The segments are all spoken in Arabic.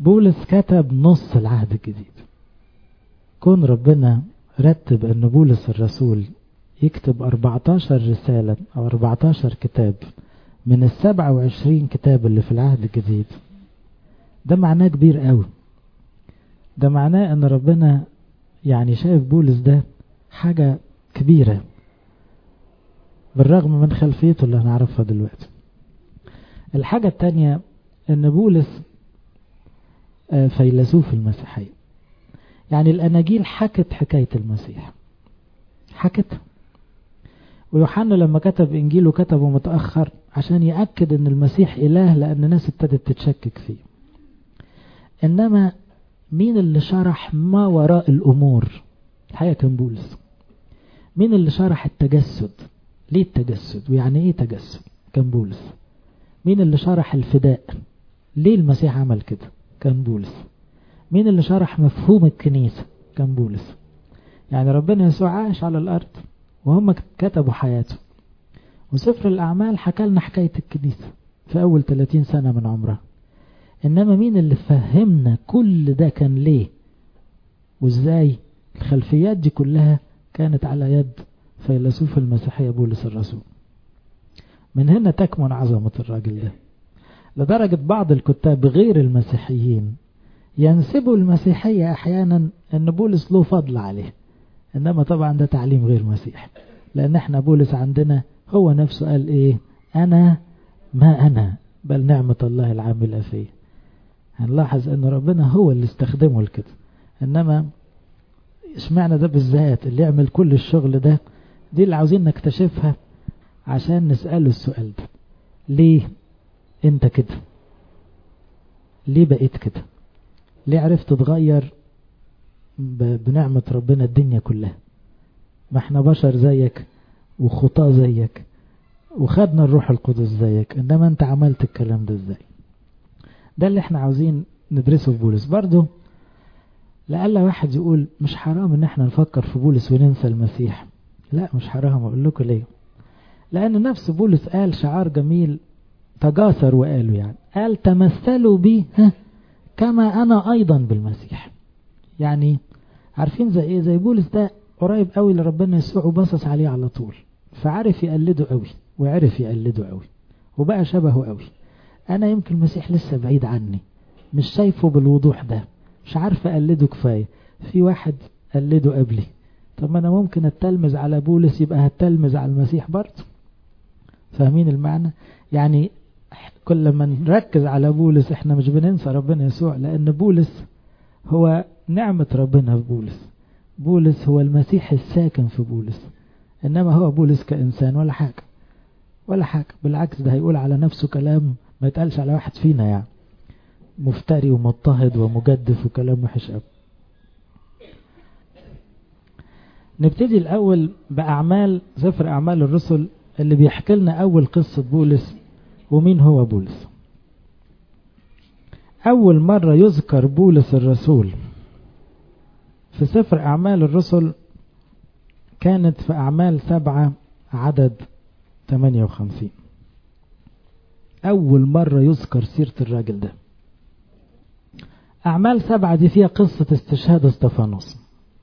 بولس كتب نص العهد الجديد. كون ربنا رتب أن بولس الرسول يكتب 14 رسالة أو 14 كتاب من 27 كتاب اللي في العهد الجديد، ده معناه كبير قوي. ده معناه أن ربنا يعني شايف بولس ده حاجة كبيرة بالرغم من خلفيته اللي هنعرفها دلوقتي. الحاجة التانية أن بولس فيلسوف المسيحية، يعني الأناجيل حكت حكاية المسيح، حكت. ويوحنا لما كتب إنجيله كتبه متأخر عشان يأكد أن المسيح إله، لأن الناس ابتدت تتشكك فيه. إنما مين اللي شرح ما وراء الأمور؟ الحقيقة كان بولس. مين اللي شرح التجسد؟ ليه التجسد ويعني إيه تجسد؟ كان بولس. مين اللي شرح الفداء؟ ليه المسيح عمل كده؟ كان بولس. مين اللي شرح مفهوم الكنيسة؟ كان بولس. يعني ربنا يسوع عاش على الأرض وهم كتبوا حياته، وسفر الأعمال حكى لنا حكاية الكنيسة في أول 30 سنة من عمرها. إنما مين اللي فهمنا كل ده كان ليه وإزاي؟ الخلفيات دي كلها كانت على يد فيلسوف المسيحية بولس الرسول. من هنا تكمن عظمة الراجل ده، لدرجة بعض الكتاب غير المسيحيين ينسبوا المسيحية أحيانا أن بولس له فضل عليه. إنما طبعا ده تعليم غير مسيحي، لأن احنا بولس عندنا هو نفسه قال إيه؟ أنا ما أنا بل نعمة الله العاملة فيه. هنلاحظ أن ربنا هو اللي استخدمه لكده. إنما اشمعنى ده بالذات اللي يعمل كل الشغل ده؟ دي اللي عاوزين نكتشفها عشان نسأله السؤال ده. ليه انت كده؟ ليه بقيت كده؟ ليه عرفت تتغير بنعمة ربنا الدنيا كلها؟ ما احنا بشر زيك وخطاة زيك وخدنا الروح القدس زيك، انما انت عملت الكلام ده ازاي؟ ده اللي احنا عاوزين ندرسه في بولس. برضو لألا واحد يقول مش حرام ان احنا نفكر في بولس وننسى المسيح. لا مش حرام. اقول لكم ليه؟ لان نفس بولس قال شعار جميل تجاسر وقالوا، يعني قال تمثلوا بي كما انا ايضا بالمسيح. يعني عارفين زي ايه؟ زي بولس ده قريب قوي لربنا يسوع وبصص عليه على طول، فعرف يقلده قوي وعرف يقلده قوي وبقى شبهه قوي. انا يمكن المسيح لسه بعيد عني، مش شايفه بالوضوح ده، مش عارف اقلده كفاية. في واحد قلده قبلي، طب ما انا ممكن اتلمذ على بولس يبقى هتلمذ على المسيح برضه. فاهمين المعنى؟ يعني كل ما نركز على بولس احنا مش بننسى ربنا يسوع، لان بولس هو نعمة ربنا في بولس. بولس هو المسيح الساكن في بولس، انما هو بولس كإنسان ولا حاجة ولا حاجة. بالعكس ده هيقول على نفسه كلام ما يتقالش على واحد فينا، يعني مفتري ومضطهد ومجدف وكلام وحش قوي. نبتدي الأول بأعمال، سفر أعمال الرسل اللي بيحكي لنا أول قصة بولس. ومين هو بولس؟ أول مرة يذكر بولس الرسول في سفر أعمال الرسل كانت في أعمال 7 عدد 58. أول مرة يذكر سيرة الراجل ده. أعمال 7 دي فيها قصة استشهاد استفانوس،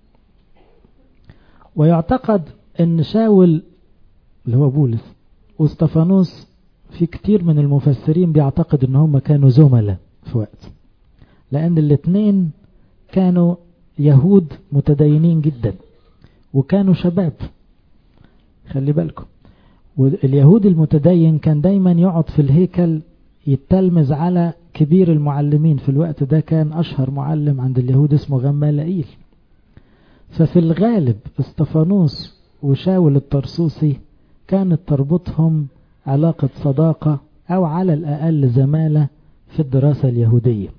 ويعتقد أن شاول اللي هو بولس واستفانوس في كتير من المفسرين بيعتقد ان هم كانوا زملاء في وقت، لان الاثنين كانوا يهود متدينين جدا وكانوا شباب. خلي بالكم، واليهود المتدين كان دايما يقعد في الهيكل يتلمذ على كبير المعلمين. في الوقت ده كان اشهر معلم عند اليهود اسمه غمالائيل. ففي الغالب استفانوس وشاول الطرسوسي كانت تربطهم علاقة صداقة أو على الأقل زمالة في الدراسة اليهودية.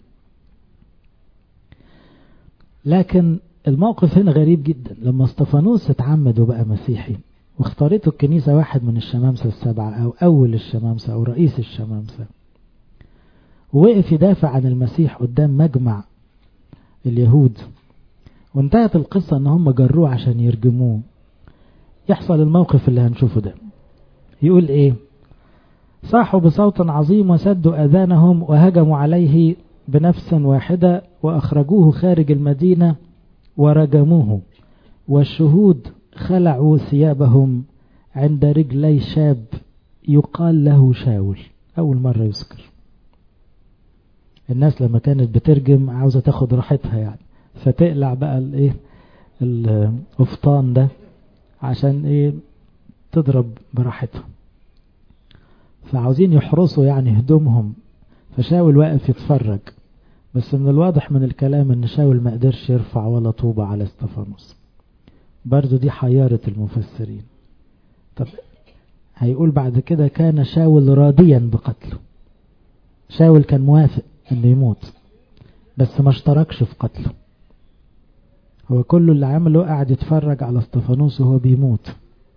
لكن الموقف هنا غريب جدا. لما استفانوس اتعمد وبقى مسيحي واختارته الكنيسة واحد من الشمامسة السبعة أو أول الشمامسة أو رئيس الشمامسة، ووقف يدافع عن المسيح قدام مجمع اليهود، وانتهت القصة ان هم جروه عشان يرجموه، يحصل الموقف اللي هنشوفه ده. يقول ايه؟ صاحوا بصوت عظيم وسدوا اذانهم وهجموا عليه بنفس واحدة وأخرجوه خارج المدينة ورجموه، والشهود خلعوا ثيابهم عند رجلي شاب يقال له شاول. أول مرة يذكر. الناس لما كانت بترجم عاوزة تاخد راحتها يعني، فتقلع بقى الايه القفطان ده عشان ايه تضرب براحتها، فعاوزين يحرسوا يعني هدومهم. فشاول واقف يتفرج، بس من الواضح من الكلام ان شاول ما قدرش يرفع ولا طوبة على استفانوس. برضو دي حيارة المفسرين. طب هيقول بعد كده كان شاول راضيا بقتله. شاول كان موافق انه يموت بس ما اشتركش في قتله. هو كل اللي عمله قاعد يتفرج على استفانوس وهو بيموت.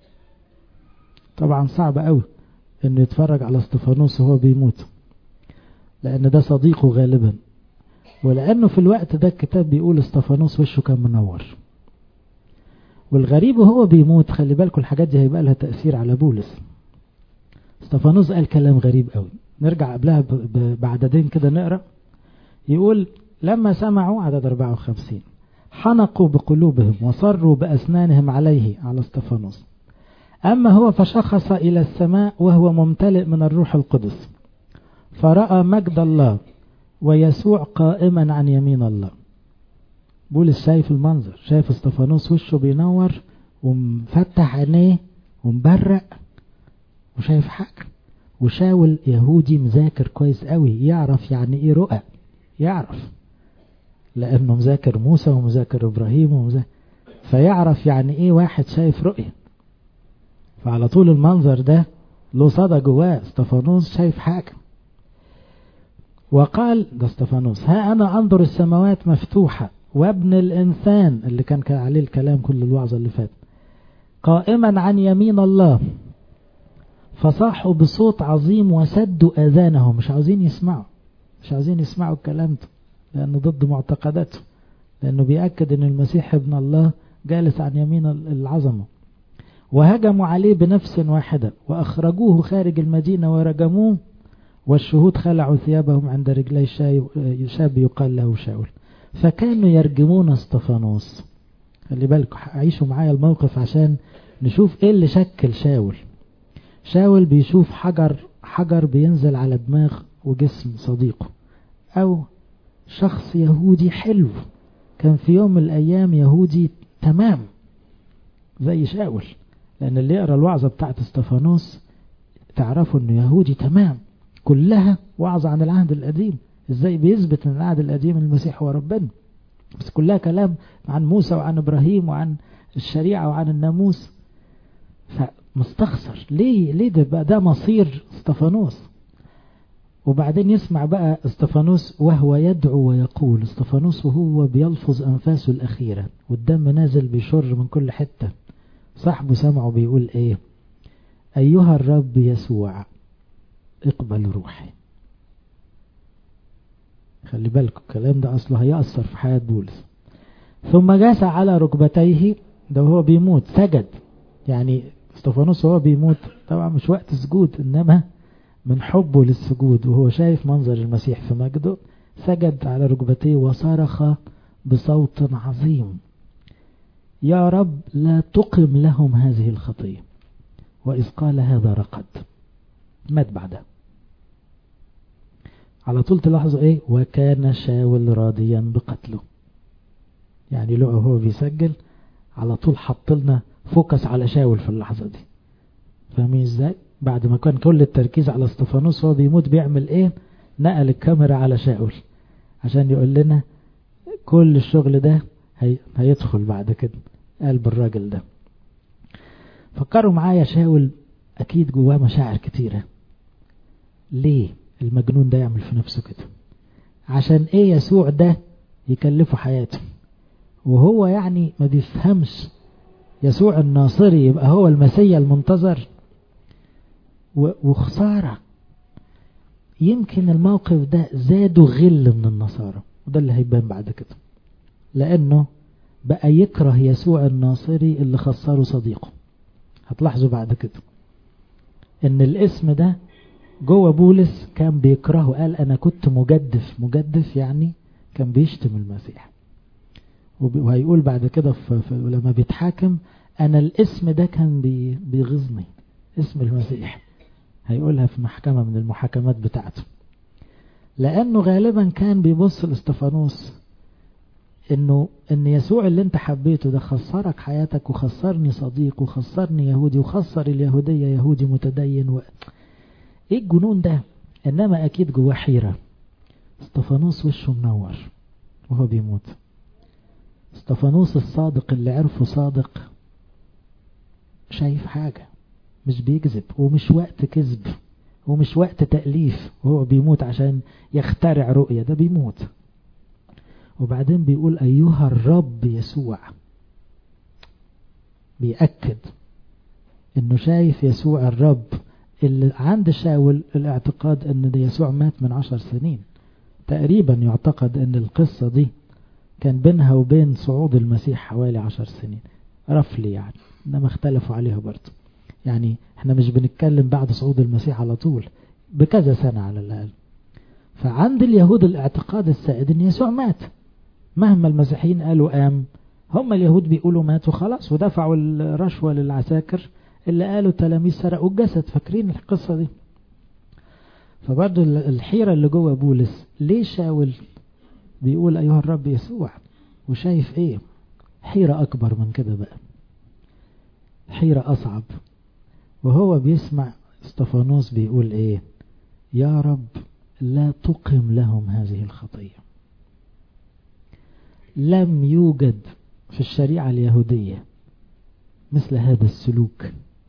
طبعا صعب قوي انه يتفرج على استفانوس وهو بيموت، لان ده صديقه غالبا، ولانه في الوقت ده الكتاب بيقول استفانوس وشه كان منور. والغريب وهو بيموت، خلي بالكم الحاجات دي هيبقى لها تأثير على بولس. استفانوس قال كلام غريب قوي، نرجع قبلها بعددين كده نقرأ. يقول لما سمعوا عدد 54 حنقوا بقلوبهم وصروا بأسنانهم عليه، على استفانوس. أما هو فشخص إلى السماء وهو ممتلئ من الروح القدس، فرأى مجد الله ويسوع قائما عن يمين الله. بولس شايف المنظر، شايف استفانوس وشه بينور ومفتح عينيه ومبرق وشايف حاجة. وشاول يهودي مذاكر كويس قوي، يعرف يعني ايه رؤى، يعرف لأنه مذاكر موسى ومذاكر إبراهيم فيعرف يعني ايه واحد شايف رؤية. فعلى طول المنظر ده له صدى جواه، استفانوس شايف حاجة. وقال ده استفانوس ها أنا أنظر السماوات مفتوحة وابن الإنسان، اللي كان عليه الكلام كل الوعظة اللي فات، قائما عن يمين الله. فصاحوا بصوت عظيم وسدوا آذانهم، مش عاوزين يسمعوا الكلام ده، لأنه ضد معتقداته، لأنه بيأكد أن المسيح ابن الله جالس عن يمين العظمة. وهجموا عليه بنفس واحدة وأخرجوه خارج المدينة ورجموه، والشهود خلعوا ثيابهم عند رجلي شاب يقال له شاول. فكانوا يرجمون استفانوس. خلي بالكم عيشوا معايا الموقف عشان نشوف ايه اللي شكل شاول. شاول بيشوف حجر بينزل على دماغ وجسم صديقه، او شخص يهودي حلو كان في يوم من الايام يهودي تمام زي شاول، لان اللي يقرأ الوعظة بتاعت استفانوس تعرفوا انه يهودي تمام، كلها وعظة عن العهد القديم، ازاي بيثبت من العهد القديم المسيح هو ربنا، بس كلها كلام عن موسى وعن ابراهيم وعن الشريعة وعن الناموس. فمستخسر ليه ده مصير استفانوس. وبعدين يسمع بقى استفانوس وهو يدعو ويقول، استفانوس وهو بيلفظ أنفاسه الأخيرة والدم نازل بيشر من كل حتة، صاحبه سمعه بيقول ايه؟ أيها الرب يسوع اقبل روحي. خلي بالكم الكلام ده أصله هيأثر في حياة بولس. ثم جاس على ركبتيه، ده وهو بيموت سجد. يعني استفانوس وهو بيموت طبعا مش وقت سجود، إنما من حبه للسجود وهو شايف منظر المسيح في مجده سجد على ركبتيه وصرخ بصوت عظيم يا رب لا تقم لهم هذه الخطية. وإذ قال هذا رقد، مات بعدها على طول. تلاحظوا ايه؟ وكان شاول راضيا بقتله. يعني لو هو بيسجل على طول حط لنا فوكس على شاول في اللحظة دي. فاهمين ازاي؟ بعد ما كان كل التركيز على استفانوس وهو بيموت بيعمل ايه؟ نقل الكاميرا على شاول عشان يقول لنا كل الشغل ده هيدخل بعد كده قلب الراجل ده. فكروا معايا شاول اكيد جواه مشاعر كتيرة. ليه المجنون ده يعمل في نفسه كده؟ عشان ايه يسوع ده يكلفه حياته؟ وهو يعني ما بيفهمش يسوع الناصري يبقى هو المسيا المنتظر. وخسارة يمكن الموقف ده زادوا غل من النصارى، وده اللي هيبان بعد كده، لانه بقى يكره يسوع الناصري اللي خسره صديقه. هتلاحظوا بعد كده ان الاسم ده جوه بولس كان بيكرهه، قال أنا كنت مجدف يعني كان بيشتم المسيح. وهيقول بعد كده لما بيتحاكم أنا الاسم ده كان بيغيظني، اسم المسيح. هيقولها في محكمة من المحاكمات بتاعته، لأنه غالبا كان بيبص لاستفانوس إن يسوع اللي انت حبيته ده خسرك حياتك وخسرني صديق وخسرني يهودي وخسر اليهودية يهودي متدين ايه الجنون ده؟ انما اكيد جواه حيرة. استفانوس وشه منور وهو بيموت. استفانوس الصادق اللي عرفه صادق شايف حاجة، مش بيكذب ومش وقت كذب ومش وقت تأليف، وهو بيموت عشان يخترع رؤية، ده بيموت. وبعدين بيقول أيها الرب يسوع، بيأكد انه شايف يسوع الرب. اللي عند شاول الاعتقاد ان ده يسوع مات من 10 سنين تقريبا، يعتقد ان القصة دي كان بينها وبين صعود المسيح حوالي 10 سنين رفلي يعني، انما اختلفوا عليها برضه. يعني احنا مش بنتكلم بعد صعود المسيح على طول، بكذا سنة على الأقل. فعند اليهود الاعتقاد السائد ان يسوع مات، مهما المسيحيين قالوا قام، هم اليهود بيقولوا مات وخلاص، ودفعوا الرشوة للعساكر اللي قالوا التلاميذ سرقوا الجسد. فاكرين القصة دي؟ فبرضه الحيرة اللي جوه بولس، ليه شاول بيقول أيها الرب يسوع وشايف ايه؟ حيرة أكبر من كده بقى، حيرة أصعب. وهو بيسمع استفانوس بيقول ايه؟ يا رب لا تقم لهم هذه الخطية. لم يوجد في الشريعة اليهودية مثل هذا السلوك،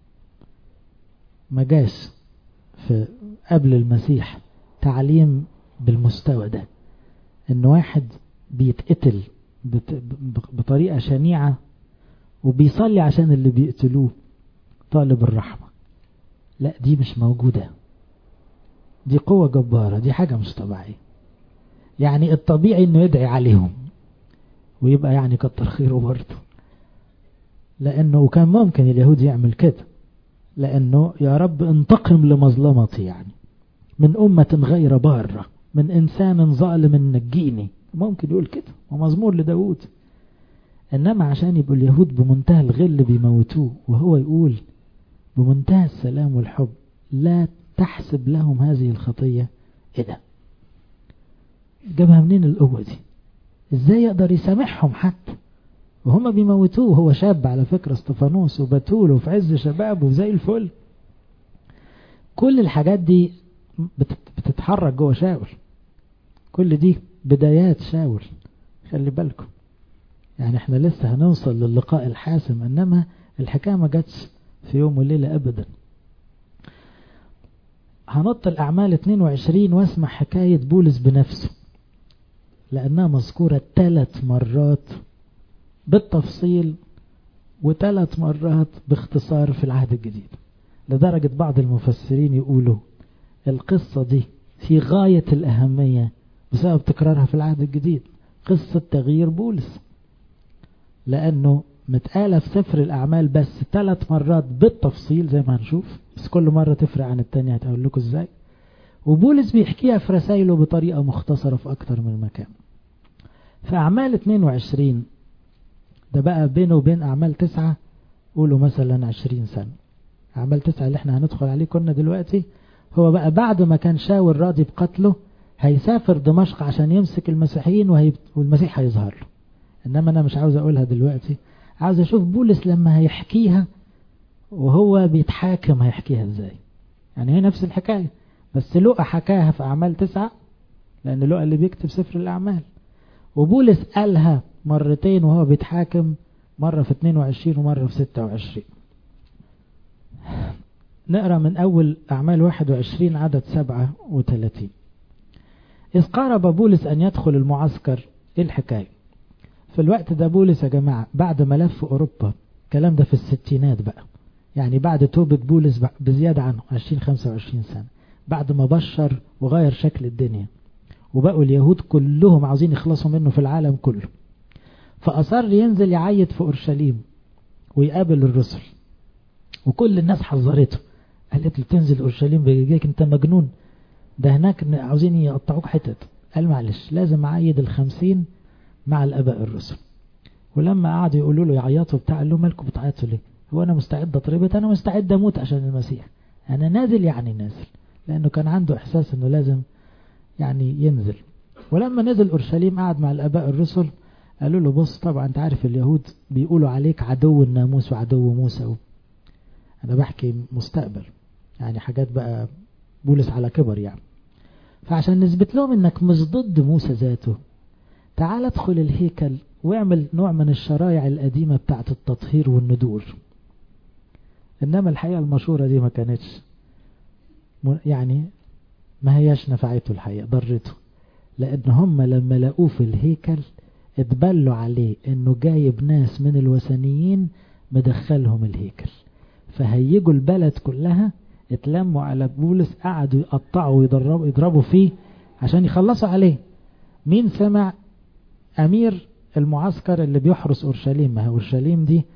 ما جاش في قبل المسيح تعليم بالمستوى ده، ان واحد بيتقتل بطريقة شنيعة وبيصلي عشان اللي بيقتلوه طالب الرحمة. لا، دي مش موجودة، دي قوة جبارة، دي حاجة مش طبيعية. يعني الطبيعي انه يدعي عليهم ويبقى يعني كتر خيره برضه، لانه كان ممكن اليهود يعمل كده، لانه يا رب انتقم لمظلمتي، يعني من أمة غير بارة، من إنسان ظالم نجيني، ممكن يقول كده ومزمور لداود. إنما عشان يبقوا اليهود بمنتهى الغل بيموتوه، وهو يقول بمنتهى السلام والحب لا تحسب لهم هذه الخطية. إيه ده؟ جابها منين القوة دي؟ إزاي يقدر يسامحهم حتى وهم بيموتوه؟ هو شاب على فكرة استفانوس، وبتول وفي عز شبابه وزي الفل. كل الحاجات دي بتتحرك جوه شاول، كل دي بدايات شاول، خلي بالكم. يعني احنا لسه هنوصل للقاء الحاسم، انما الحكاية ما جاتش في يوم وليلة ابدا. هنط الأعمال 22 واسمع حكاية بولس بنفسه، لأنها مذكورة 3 مرات بالتفصيل و3 مرات باختصار في العهد الجديد، لدرجة بعض المفسرين يقولوا القصة دي في غاية الأهمية بسبب تكرارها في العهد الجديد، قصة تغيير بولس، لأنه متقالة في سفر الأعمال بس 3 مرات بالتفصيل زي ما هنشوف، بس كل مرة تفرق عن التانية، هتقول لكم ازاي. وبولس بيحكيها في رسائله بطريقة مختصرة في أكتر من مكان. في أعمال 22 ده بقى بينه وبين أعمال 9 قولوا مثلا 20 سنة. أعمال 9 اللي احنا هندخل عليه كنا دلوقتي، هو بقى بعد ما كان شاول راضي بقتله هيسافر دمشق عشان يمسك المسيحيين والمسيح هيظهر له. إنما أنا مش عاوز أقولها دلوقتي، عاوز أشوف بولس لما هيحكيها وهو بيتحاكم هيحكيها ازاي. يعني هي نفس الحكاية، بس لوقا حكاها في أعمال 9 لأن لوقا اللي بيكتب سفر الأعمال، وبولس قالها مرتين وهو بيتحاكم، مرة في 22 ومرة في 26. نقرأ من أول أعمال 21 عدد 37. إذ قارب بولس أن يدخل المعسكر. إيه الحكاية؟ في الوقت ده بولس يا جماعة بعد ما لف أوروبا، الكلام ده في الستينات بقى، يعني بعد توبة بولس بزيادة عنه 20-25 سنة، بعد ما بشر وغير شكل الدنيا وبقوا اليهود كلهم عاوزين يخلصوا منه في العالم كله، فأصر ينزل يعيد في أورشليم ويقابل الرسل، وكل الناس حذرته، قالت له تنزل اورشليم برجليك؟ انت مجنون، ده هناك عاوزين يقطعوك حتت. قال معلش لازم اعيد 50 مع الاباء الرسل. ولما قعدوا يقولوا له يعيطوا بتاع، قال له مالكم بتعيطوا ليه؟ هو انا مستعد اتربط؟ انا مستعد اموت عشان المسيح، انا نازل يعني نازل، لانه كان عنده احساس انه لازم يعني ينزل. ولما نزل اورشليم قعد مع الاباء الرسل، قالوا له بص طبعا انت عارف اليهود بيقولوا عليك عدو الناموس وعدو موسى. انا بحكي مستقبل يعني حاجات بقى بولس على كبر يعني. فعشان نثبت لهم انك مش ضد موسى ذاته، تعال ادخل الهيكل واعمل نوع من الشرائع القديمة بتاعت التطهير والندور. انما الحقيقة المشورة دي ما كانتش يعني ما هياش نفعته، الحقيقة ضرته، لان هم لما لقوه في الهيكل اتبلوا عليه انه جايب ناس من الوثنيين مدخلهم الهيكل، فهيجوا البلد كلها اتلموا على بولس، قعدوا يقطعوا ويضربوا فيه عشان يخلصوا عليه. مين سمع؟ امير المعسكر اللي بيحرس اورشليم، ما هي اورشليم دي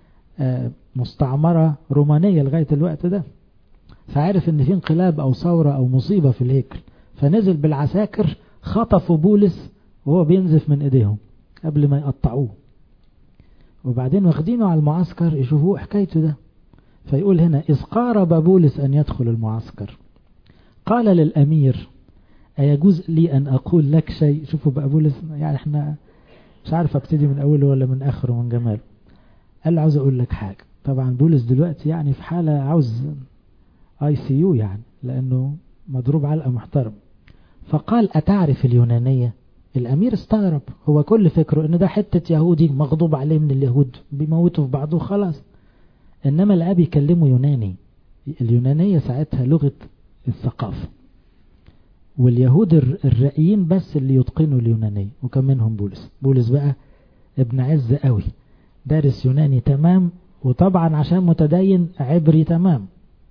مستعمرة رومانية لغاية الوقت ده، فعرف ان في انقلاب او ثورة او مصيبة في الهيكل، فنزل بالعساكر خطفوا بولس وهو بينزف من ايديهم قبل ما يقطعوه، وبعدين واخدينه على المعسكر يشوفوه حكايته ده. فيقول هنا إذ قارب بولس أن يدخل المعسكر قال للأمير أيجوز لي أن أقول لك شيء؟ شوفوا بقى بولس يعني احنا مش عارف ابتدي من أوله ولا من آخره من جماله. قال له عاوز أقول لك حاجة. طبعا بولس دلوقتي يعني في حالة عاوز ICU يعني، لأنه مضروب علقة محترم. فقال أتعرف اليونانية؟ الأمير استغرب، هو كل فكره إن ده حتة يهودي مغضوب عليه من اليهود بيموتوا في بعضه خلاص، إنما الأب يكلمه يوناني. اليونانية ساعتها لغة الثقافة، واليهود الرأيين بس اللي يتقنوا اليونانية، وكان منهم بولس. بولس بقى ابن عز قوي، دارس يوناني تمام، وطبعا عشان متدين عبري تمام،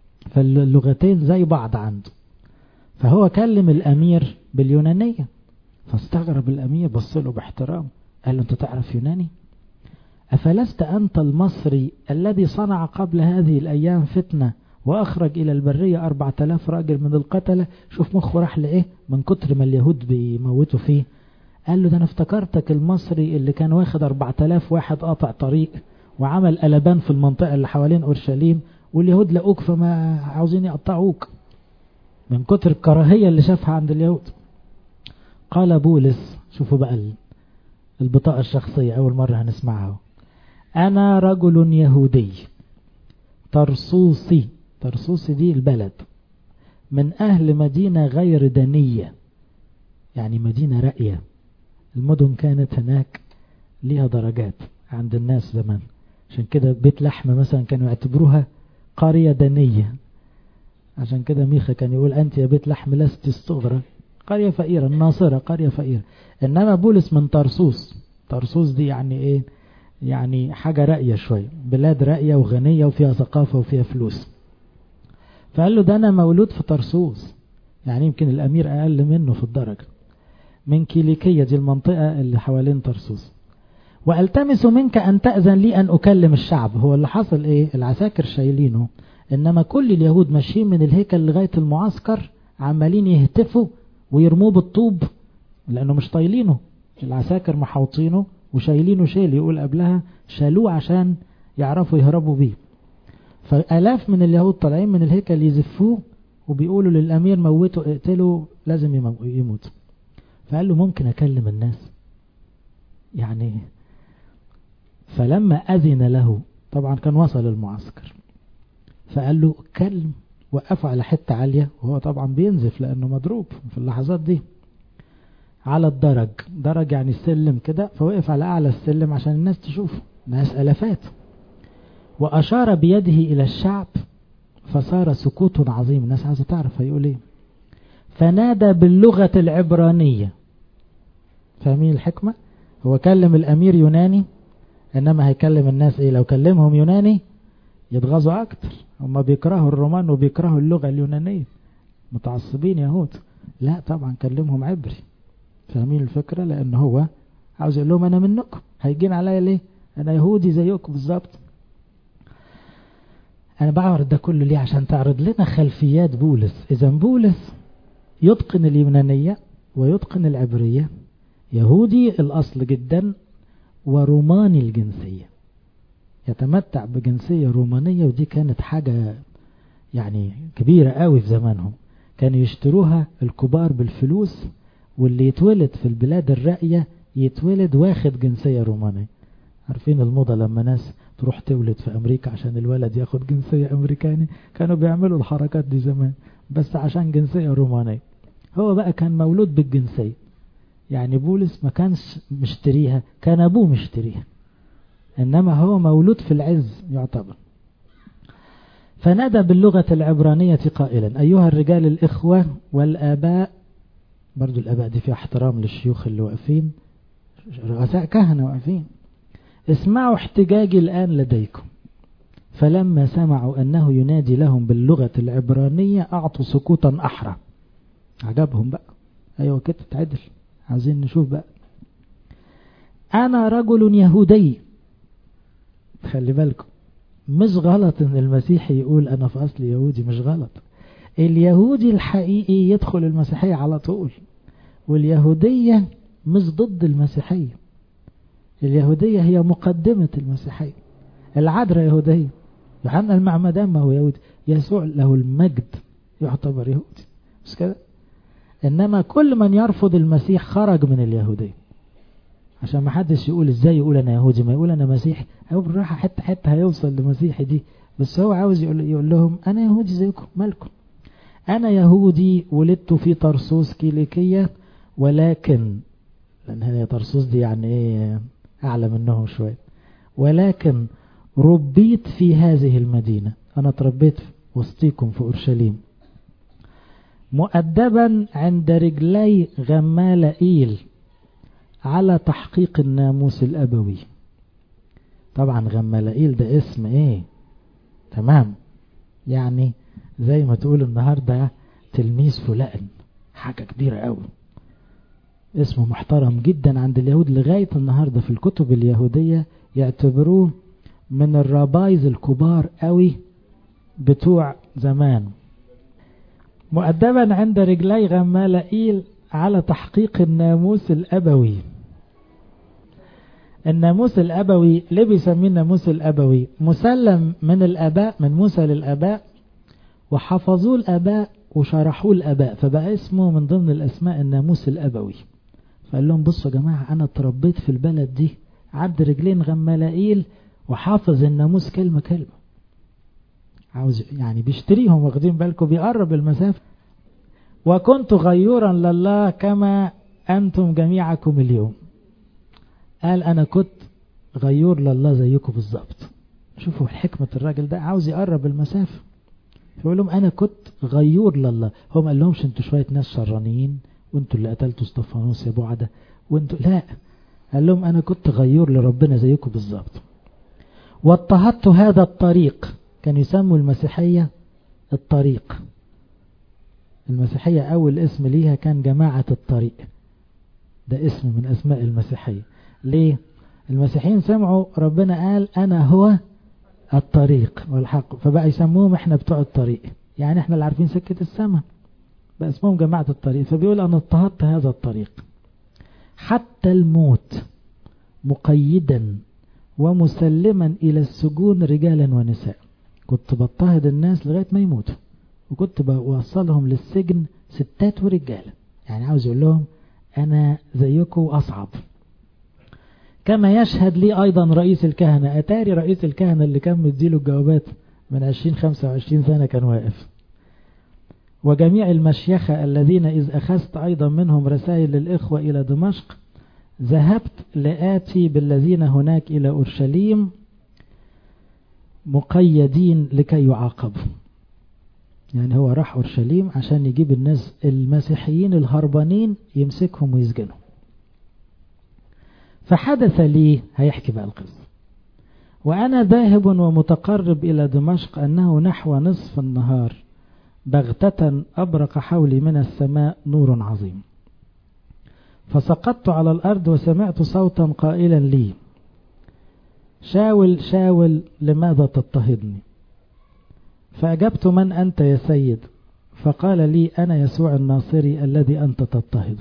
فاللغتين زي بعض عنده. فهو كلم الأمير باليونانية، فاستغرب الأمير، بص له باحترام، قال له أنت تعرف يوناني؟ أفلست أنت المصري الذي صنع قبل هذه الأيام فتنة وأخرج إلى البرية 4000 راجل من القتلة؟ شوف مخه راح لإيه من كتر ما اليهود بيموتوا فيه. قال له ده أنا افتكرتك المصري اللي كان واخد 4000 واحد قاطع طريق وعمل قلبان في المنطقة اللي حوالين أورشليم، واليهود لقوك فما عاوزين يقطعوك من كتر الكراهية اللي شافها عند اليهود. قال بولس، شوفوا بقى البطاقة الشخصية أول مرة هنسمعها، أنا رجل يهودي طرسوسي. طرسوسي دي البلد، من أهل مدينة غير دنية، يعني مدينة رأية. المدن كانت هناك ليها درجات عند الناس زمان، عشان كده بيت لحم مثلا كانوا يعتبروها قرية دنية. عشان كده ميخا كان يقول أنت يا بيت لحم لست الصغرى، قرية فقيرة، الناصرة قرية فقيرة. إنما بولس من طرسوس. طرسوس دي يعني إيه؟ يعني حاجة رأية شوية، بلاد رأية وغنية وفيها ثقافة وفيها فلوس. فقال له ده أنا مولود في طرسوس، يعني يمكن الأمير أقل منه في الدرجة، من كيليكية دي المنطقة اللي حوالين طرسوس. وألتمس منك أن تأذن لي أن أكلم الشعب. هو اللي حصل إيه؟ العساكر شايلينه، إنما كل اليهود ماشيين من الهيكل لغاية المعسكر عمالين يهتفوا ويرموه بالطوب، لأنه مش طايلينه، العساكر محوطينه وشايلينه شيل، يقول قبلها شالوه عشان يعرفوا يهربوا بيه. فآلاف من اليهود طالعين من الهيكل يزفوه وبيقولوا للأمير موته اقتله لازم يموت. فقال له ممكن أكلم الناس يعني. فلما أذن له، طبعا كان وصل المعسكر، فقال له اتكلم. وقفوا على حتة عالية وهو طبعا بينزف لأنه مضروب في اللحظات دي، على الدرج، درج يعني السلم كده، فوقف على أعلى السلم عشان الناس تشوفه، ناس ألفات. وأشار بيده إلى الشعب فصار سكوت عظيم، الناس عايزة تعرف هيقول ايه. فنادى باللغة العبرانية. فاهمين الحكمة؟ هو كلم الأمير يوناني، إنما هيكلم الناس ايه؟ لو كلمهم يوناني يتغاظوا أكتر، هم بيكرهوا الرومان وبيكرهوا اللغة اليونانية، متعصبين يهود. لا طبعا كلمهم عبري. فاهمين الفكرة؟ لأن هو عاوز يقول لهم أنا منكم، هيجين عليا ليه؟ أنا يهودي زيكم بالظبط. أنا بعرض ده كله ليه؟ عشان تعرض لنا خلفيات بولس. إذا بولس يتقن اليونانية ويتقن العبرية، يهودي الأصل جدا وروماني الجنسية، يتمتع بجنسية رومانية، ودي كانت حاجة يعني كبيرة قوي في زمانهم. كانوا يشتروها الكبار بالفلوس، واللي يتولد في البلاد الراقية يتولد واخد جنسية رومانية. عارفين الموضة لما ناس تروح تولد في أمريكا عشان الولد ياخد جنسية أمريكاني؟ كانوا بيعملوا الحركات دي زمان بس عشان جنسية رومانية. هو بقى كان مولود بالجنسية، يعني بولس ما كانش مشتريها، كان أبوه مشتريها، إنما هو مولود في العز يعتبر. فنادى باللغة العبرانية قائلا: أيها الرجال الإخوة والآباء، برضو الآباء دي فيها احترام للشيوخ اللي واقفين، رؤساء كهنة واقفين، اسمعوا احتجاجي الآن لديكم. فلما سمعوا أنه ينادي لهم باللغة العبرانية أعطوا سكوتا أحرى. عجبهم بقى، أيوة كده تعدل، عايزين نشوف بقى. أنا رجل يهودي، خلي بالكم، مش غلط ان المسيحي يقول انا في اصل يهودي، مش غلط. اليهودي الحقيقي يدخل المسيحية على طول، واليهودية مش ضد المسيحية، اليهودية هي مقدمة المسيحية. العذراء يهودية، يوحنا المعمدان ما هو يهودي، يسوع له المجد يعتبر يهودي، مش كده؟ انما كل من يرفض المسيح خرج من اليهودية. عشان ما حدش يقول ازاي يقول انا يهودي، ما يقول انا مسيحي، او بالراحه حته حته هيوصل لمسيحي دي. بس هو عاوز يقول لهم انا يهودي زيكم، مالكم؟ انا يهودي ولدت في طرسوس كيليكية، ولكن لان هي طرسوس دي يعني ايه اعلى منهم شويه، ولكن ربيت في هذه المدينه، انا اتربيت وسطيكم في اورشليم، مؤدبا عند رجلي غمالائيل على تحقيق الناموس الأبوي. طبعا غمالائيل ده اسم ايه؟ تمام، يعني زي ما تقول النهاردة تلميذ فلان، حاجة كبيرة قوي، اسمه محترم جدا عند اليهود لغاية النهاردة. في الكتب اليهودية يعتبروه من الرابايز الكبار قوي بتوع زمان. مؤدبا عند رجلي غمالائيل على تحقيق الناموس الأبوي. الناموس الأبوي ليه بيسميه الناموس الأبوي؟ مسلم من الآباء، من موسى للآباء، وحفظوه الآباء وشرحوه الآباء، فبقى اسمه من ضمن الأسماء الناموس الأبوي. فقال لهم بصوا يا جماعة، أنا اتربيت في البلد دي عند رجلين غمالائيل وحافظ الناموس كلمة كلمة. عاوز يعني بيشتريهم، واخدين بالكم، بيقرب المسافة. وكنت غيورا لله كما أنتم جميعكم اليوم. قال أنا كنت غيور لله زيكم بالظبط. شوفوا حكمة الراجل ده، عاوز يقرب المسافة. فيقول لهم أنا كنت غيور لله. هم قال لهمش انتوا شوية ناس شرانيين وانتوا اللي قتلتوا استفانوس يا بعدة وانتوا، لا، قال لهم أنا كنت غيور لربنا زيكم بالظبط. واضطهدت هذا الطريق. كان يسموا المسيحية الطريق. المسيحية أول اسم ليها كان جماعة الطريق، ده اسم من أسماء المسيحية. ليه؟ المسيحيين سمعوا ربنا قال أنا هو الطريق والحق، فبقى يسموهم احنا بتوع الطريق، يعني احنا اللي عارفين سكة السماء، بقى اسمهم جماعة الطريق. فبيقول أنا اضطهدت هذا الطريق حتى الموت، مقيدا ومسلما إلى السجون رجالا ونساء. كنت بضطهد الناس لغاية ما يموتوا، وكنت بوصلهم للسجن ستات ورجالة، يعني عاوز يقول لهم أنا زيكم أصعب. كما يشهد لي أيضا رئيس الكهنة. أتاري رئيس الكهنة اللي كان مديله الجوابات من 20-25 سنة كان واقف. وجميع المشيخة الذين إذ أخذت أيضا منهم رسائل للإخوة إلى دمشق، ذهبت لآتي بالذين هناك إلى أورشليم مقيدين لكي يعاقبوا. يعني هو راح أورشليم عشان يجيب الناس المسيحيين الهربانين يمسكهم ويسجنهم. فحدث لي، هيحكي بقى القصة، وأنا ذاهب ومتقرب إلى دمشق أنه نحو نصف النهار بغتة أبرق حولي من السماء نور عظيم، فسقطت على الأرض وسمعت صوتا قائلا لي: شاول شاول لماذا تضطهدني؟ فأجبت: من أنت يا سيد؟ فقال لي: أنا يسوع الناصري الذي أنت تضطهده.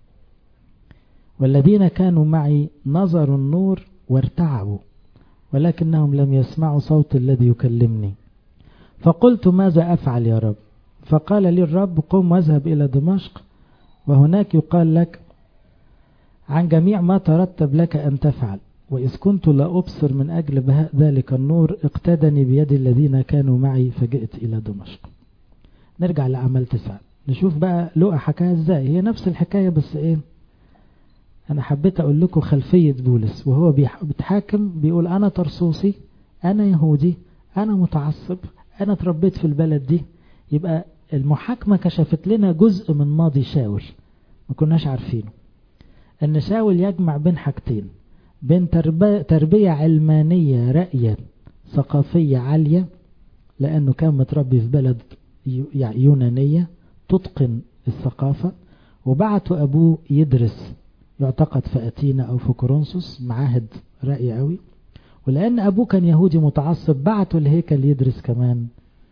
والذين كانوا معي نظروا النور وارتعبوا، ولكنهم لم يسمعوا صوت الذي يكلمني. فقلت: ماذا أفعل يا رب؟ فقال لي الرب: قم واذهب إلى دمشق، وهناك يقال لك عن جميع ما ترتب لك أن تفعل. وإذ كنت لا أبصر من أجل بهاء ذلك النور، اقتدني بيد الذين كانوا معي فجئت إلى دمشق. نرجع لأعمال 9 نشوف بقى لوقا حكاية ازاي. هي نفس الحكاية بس ايه، انا حبيت اقول لكم خلفية بولس وهو بيتحاكم. بيقول: انا ترسوسي، انا يهودي، انا متعصب، انا اتربيت في البلد دي. يبقى المحاكمة كشفت لنا جزء من ماضي شاول ما كناش عارفينه، ان شاول يجمع بين حاجتين: بين تربية علمانية رأية ثقافية عالية، لانه كان متربي في بلد يونانية تتقن الثقافة، وبعته أبوه يدرس يعتقد في أتينا أو في كورنثوس، معاهد رأي قوي. ولأن أبوه كان يهودي متعصب بعته الهيكل يدرس كمان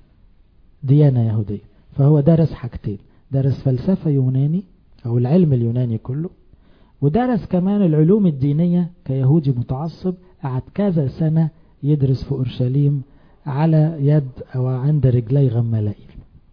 ديانة يهودية. فهو درس حاجتين: درس فلسفة يوناني أو العلم اليوناني كله، ودرس كمان العلوم الدينية كيهودي متعصب. قعد كذا سنة يدرس في أورشليم على يد أو عند رجلي غمالائيل.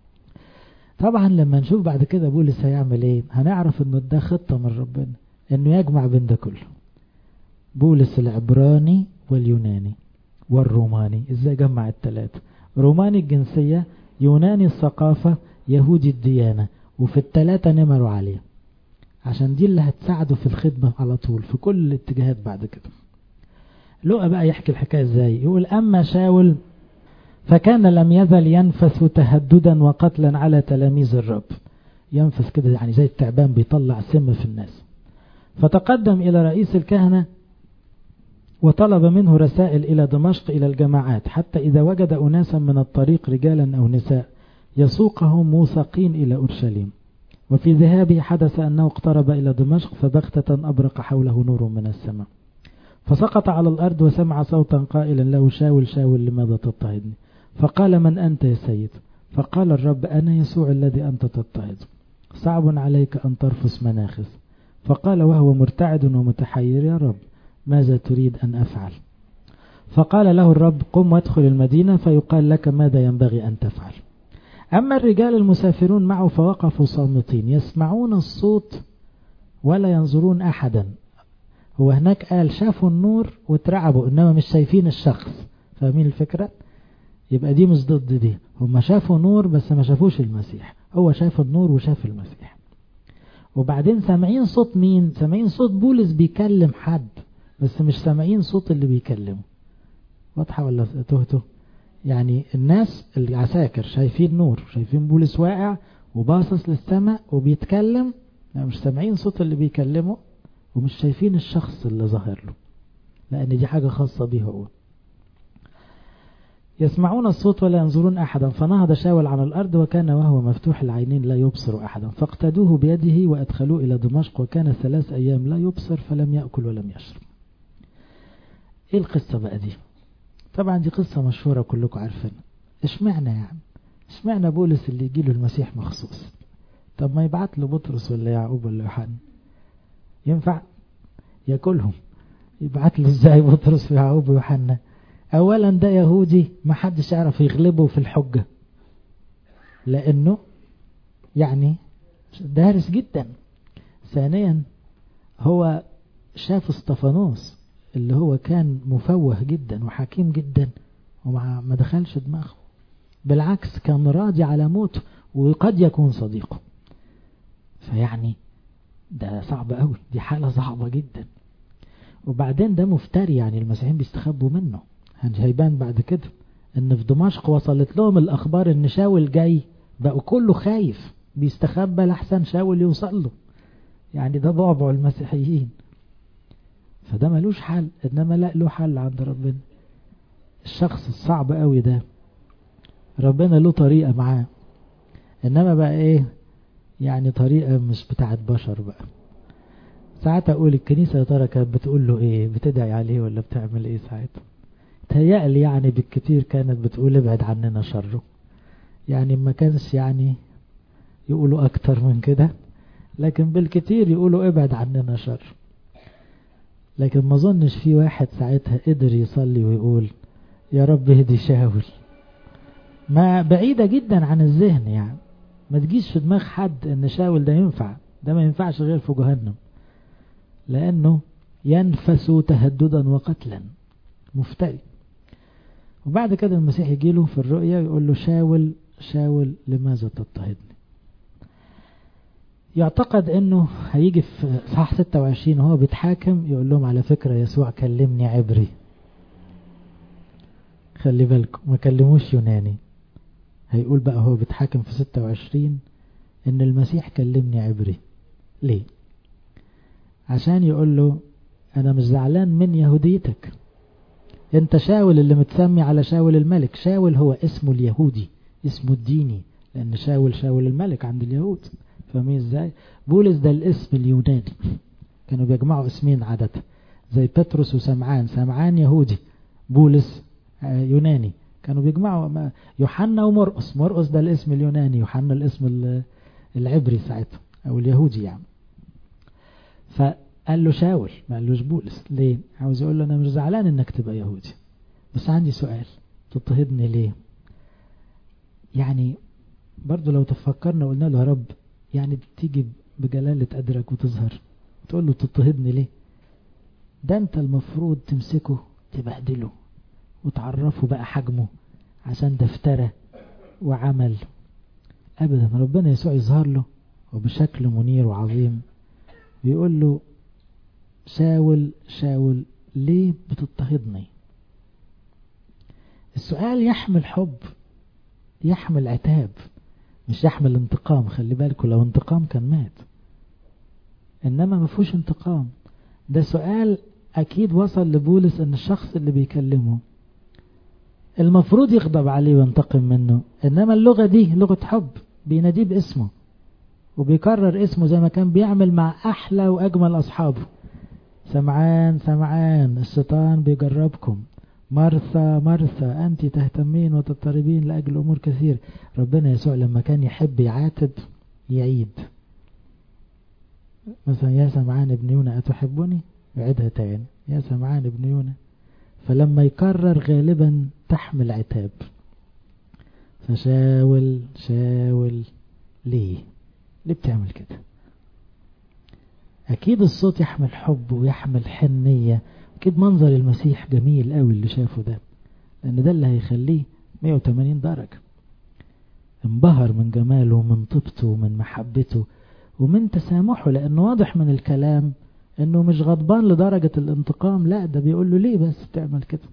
طبعا لما نشوف بعد كده بولس هيعمل ايه، هنعرف انه ده خطة من ربنا انه يجمع بين ده كله. بولس العبراني واليوناني والروماني، ازاي جمع الثلاثة؟ روماني الجنسية، يوناني الثقافة، يهودي الديانة، وفي الثلاثة نمروا عليه، عشان دي اللي هتساعده في الخدمة على طول في كل الاتجاهات بعد كده. لوقا بقى يحكي الحكاية ازاي. يقول: اما شاول فكان لم يزل ينفث تهددا وقتلا على تلاميذ الرب. ينفث كده يعني زي التعبان بيطلع سم في الناس. فتقدم إلى رئيس الكهنة وطلب منه رسائل إلى دمشق إلى الجماعات، حتى إذا وجد أناسا من الطريق رجالا أو نساء يسوقهم موثقين إلى أورشليم. وفي ذهابه حدث أنه اقترب إلى دمشق، فبغتة أبرق حوله نور من السماء، فسقط على الأرض وسمع صوتا قائلا له: شاول شاول لماذا تضطهدني؟ فقال: من أنت يا سيد؟ فقال الرب: أنا يسوع الذي أنت تضطهد، صعب عليك أن ترفس مناخس. فقال وهو مرتعد ومتحير: يا رب ماذا تريد أن أفعل؟ فقال له الرب: قم وادخل المدينة فيقال لك ماذا ينبغي أن تفعل. أما الرجال المسافرون معه فوقفوا صامتين يسمعون الصوت ولا ينظرون أحدا. هو هناك قال شافوا النور وترعبوا، إنما مش شايفين الشخص. فاهمين الفكرة؟ يبقى دي مش ضد دي، هم شافوا نور بس ما شافوش المسيح. هو شاف النور وشاف المسيح. وبعدين سامعين صوت مين؟ سامعين صوت بولس بيكلم حد، بس مش سامعين صوت اللي بيكلمه. واضحة ولا تهته؟ يعني الناس العساكر شايفين نور، شايفين بولس واقع وباصص للسماء وبيتكلم، يعني مش سامعين صوت اللي بيكلمه ومش شايفين الشخص اللي ظاهر له، لأن دي حاجة خاصة به هو. يسمعون الصوت ولا ينظرون أحدا. فنهض شاول عن الأرض وكان وهو مفتوح العينين لا يبصر أحدا. فاقتدوه بيده وأدخلوه إلى دمشق، وكان 3 أيام لا يبصر فلم يأكل ولم يشرب. إيه القصة بقى دي؟ طبعا دي قصة مشهورة كلكم عارفينها. اشمعنى يعني؟ اشمعنى بولس اللي يجيله المسيح مخصوص؟ طب ما يبعت له بطرس ولا يعقوب ولا يوحنا؟ ينفع ياكلهم؟ يبعت له ازاي بطرس ويعقوب ويوحنا؟ اولا ده يهودي ما حدش يعرف يغلبه في الحجة، لانه يعني دارس جدا. ثانيا هو شاف اسطفانوس اللي هو كان مفوه جدا وحكيم جدا وما دخلش دماغه، بالعكس كان راضي على موته وقد يكون صديقه. فيعني ده صعب قوي، دي حالة صعبة جدا. وبعدين ده مفتري، يعني المسيحيين بيستخبوا منه. هيبان بعد كده ان في دمشق وصلت لهم الاخبار ان شاول جاي، بقوا كله خايف بيستخبى لحسن شاول يوصل له. يعني ده بعبع المسيحيين. فده ملوش حل، انما لا له حل عند ربنا. الشخص الصعب قوي ده ربنا له طريقة معاه، انما بقى ايه يعني؟ طريقة مش بتاعت بشر بقى. ساعات اقول الكنيسة يا ترى كانت بتقول له ايه؟ بتدعي عليه ولا بتعمل ايه ساعتها؟ تهيألي يعني بالكتير كانت بتقول ابعد عننا شره، يعني ما كانش يعني يقولوا أكتر من كده، لكن بالكتير يقولوا ابعد عننا شر. لكن ما ظنش في واحد ساعتها قدر يصلي ويقول يا رب اهدي شاول. ما بعيدة جدا عن الذهن، يعني ما تجيش في دماغ حد ان شاول ده ينفع، ده ما ينفعش غير في جهنم، لانه ينفس تهددا وقتلا، مفتري. وبعد كده المسيح يجيله في الرؤيا يقول له شاول شاول لماذا تضطهدني. يعتقد انه هيجي في صح 26 وهو بيتحاكم يقول لهم على فكرة يسوع كلمني عبري. خلي بالكم ما كلموش يوناني. هيقول بقى هو بيتحاكم في 26 ان المسيح كلمني عبري. ليه؟ عشان يقول له انا مش زعلان من يهوديتك، انت شاول اللي متسمي على شاول الملك. شاول هو اسمه اليهودي، اسمه الديني، لان شاول الملك عند اليهود. فاهمين ازاي؟ بولس ده الاسم اليوناني، كانوا بيجمعوا اسمين عادة، زي بطرس وسمعان. سمعان يهودي، بولس يوناني. كانوا بيجمعوا يوحنا ومرقس. مرقس ده الاسم اليوناني، يوحنا الاسم العبري ساعتها او اليهودي يعني. فقال له شاول، ما قالوش بولس. ليه؟ عاوز يقول له انا مش زعلان انك تبقى يهودي، بس عندي سؤال، تضطهدني ليه؟ يعني برضو لو تفكرنا قلنا له يا رب، يعني تيجي بجلالة قدرك وتظهر تقول له تضطهدني ليه؟ ده انت المفروض تمسكه تبهدله وتعرفه بقى حجمه، عشان ده افترى وعمل. ابدا، ربنا يسوع يظهر له وبشكل منير وعظيم بيقول له شاول شاول ليه بتضطهدني؟ السؤال يحمل حب، يحمل عتاب، مش يحمل انتقام. خلي بالكم لو انتقام كان مات، انما ما فيهوش انتقام. ده سؤال اكيد وصل لبولس ان الشخص اللي بيكلمه المفروض يغضب عليه وينتقم منه، انما اللغة دي لغة حب، بيناديه باسمه وبيكرر اسمه زي ما كان بيعمل مع احلى واجمل اصحابه. سمعان سمعان الشيطان بيجربكم، مرثا مرثا أنت تهتمين وتضطربين لأجل أمور كثير. ربنا يسوع لما كان يحب يعاتب يعيد، مثلا يا سمعان ابن يونا أتحبني، يعيدها تاني يا سمعان ابن يونا. فلما يكرر غالبا تحمل عتاب. فشاول شاول ليه بتعمل كده؟ أكيد الصوت يحمل حب ويحمل حنية. أكيد منظر المسيح جميل قوي اللي شافه ده، لأن ده اللي هيخليه 180 درجة. انبهر من جماله ومن طيبته ومن محبته ومن تسامحه، لأنه واضح من الكلام أنه مش غضبان لدرجة الانتقام، لا ده بيقول له ليه بس تعمل كده.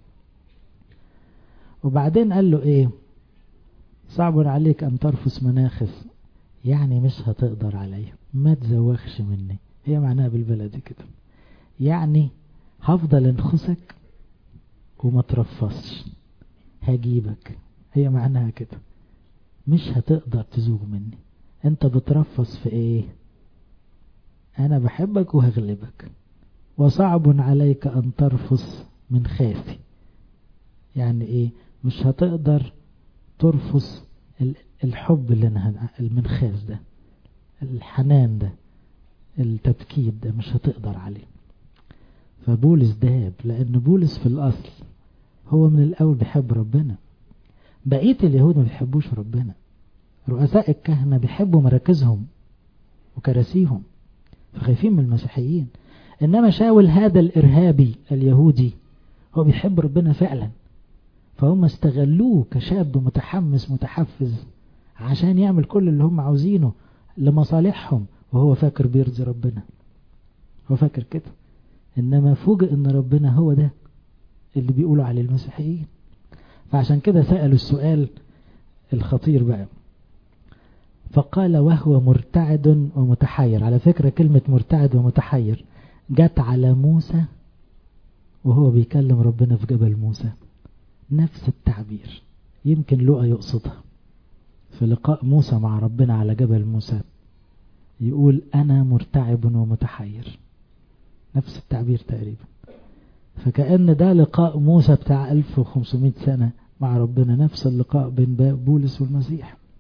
وبعدين قال له إيه؟ صعب عليك أن ترفس مناخس، يعني مش هتقدر عليا، ما تزوخش مني. هي معناها بالبلدي كده، يعني هفضل انخسك وما ترفصش، هجيبك. هي معناها كده، مش هتقدر تزوج مني. انت بترفص في ايه؟ انا بحبك وهغلبك. وصعب عليك ان ترفص من خافي، يعني ايه؟ مش هتقدر ترفص الحب اللي انا المنخاس ده، الحنان ده، التبكيد ده، مش هتقدر عليه. فبولس داب، لأن بولس في الأصل هو من الأول بيحب ربنا. بقية اليهود ما بيحبوش ربنا، رؤساء الكهنة بيحبوا مراكزهم وكراسيهم فخايفين من المسيحيين. إنما شاول هذا الإرهابي اليهودي هو بيحب ربنا فعلا، فهم استغلوه كشاب متحمس متحفز عشان يعمل كل اللي هم عاوزينه لمصالحهم، وهو فاكر بيرضي ربنا، هو فاكر كده. إنما فوجئ إن ربنا هو ده اللي بيقولوا عليه المسيحيين. فعشان كده سألوا السؤال الخطير بقى، فقال وهو مرتعد ومتحير. على فكرة كلمة مرتعد ومتحير جت على موسى وهو بيكلم ربنا في جبل موسى، نفس التعبير. يمكن لقى يقصدها في لقاء موسى مع ربنا على جبل موسى، يقول أنا مرتعب ومتحير، نفس التعبير تقريبا. فكأن ده لقاء موسى بتاع 1500 سنة مع ربنا، نفس اللقاء بين بولس والمسيح.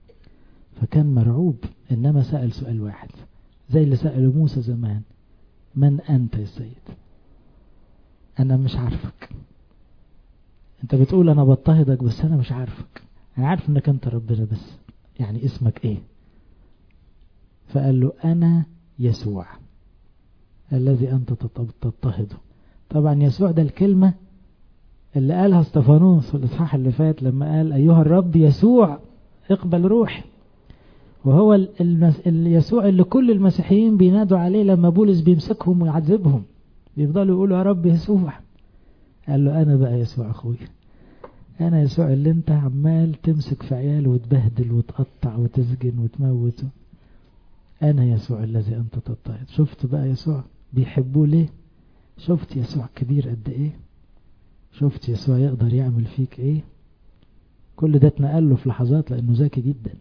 فكان مرعوب، إنما سأل سؤال واحد زي اللي سأله موسى زمان: من أنت يا سيد؟ أنا مش عارفك، أنت بتقول أنا بضطهدك بس أنا مش عارفك، أنا عارف أنك أنت ربنا بس يعني اسمك إيه؟ فقال له: أنا يسوع الذي أنت تضطهده. طبعا يسوع ده الكلمة اللي قالها استفانوس في الإصحاح اللي فات لما قال: أيها الرب يسوع اقبل روحي. وهو يسوع اللي كل المسيحيين بينادوا عليه لما بولس بيمسكهم ويعذبهم، بيفضلوا يقولوا يا رب يسوع. قال له: أنا بقى يسوع أخوي، أنا يسوع اللي أنت عمال تمسك في عياله وتبهدل وتقطع وتسجن وتموت، أنا يسوع الذي أنت تضطهد. شفت بقى يسوع بيحبوه ليه؟ شفت يسوع كبير قد إيه؟ شفت يسوع يقدر يعمل فيك إيه؟ كل ده اتنقل له في لحظات لأنه ذكي جدا.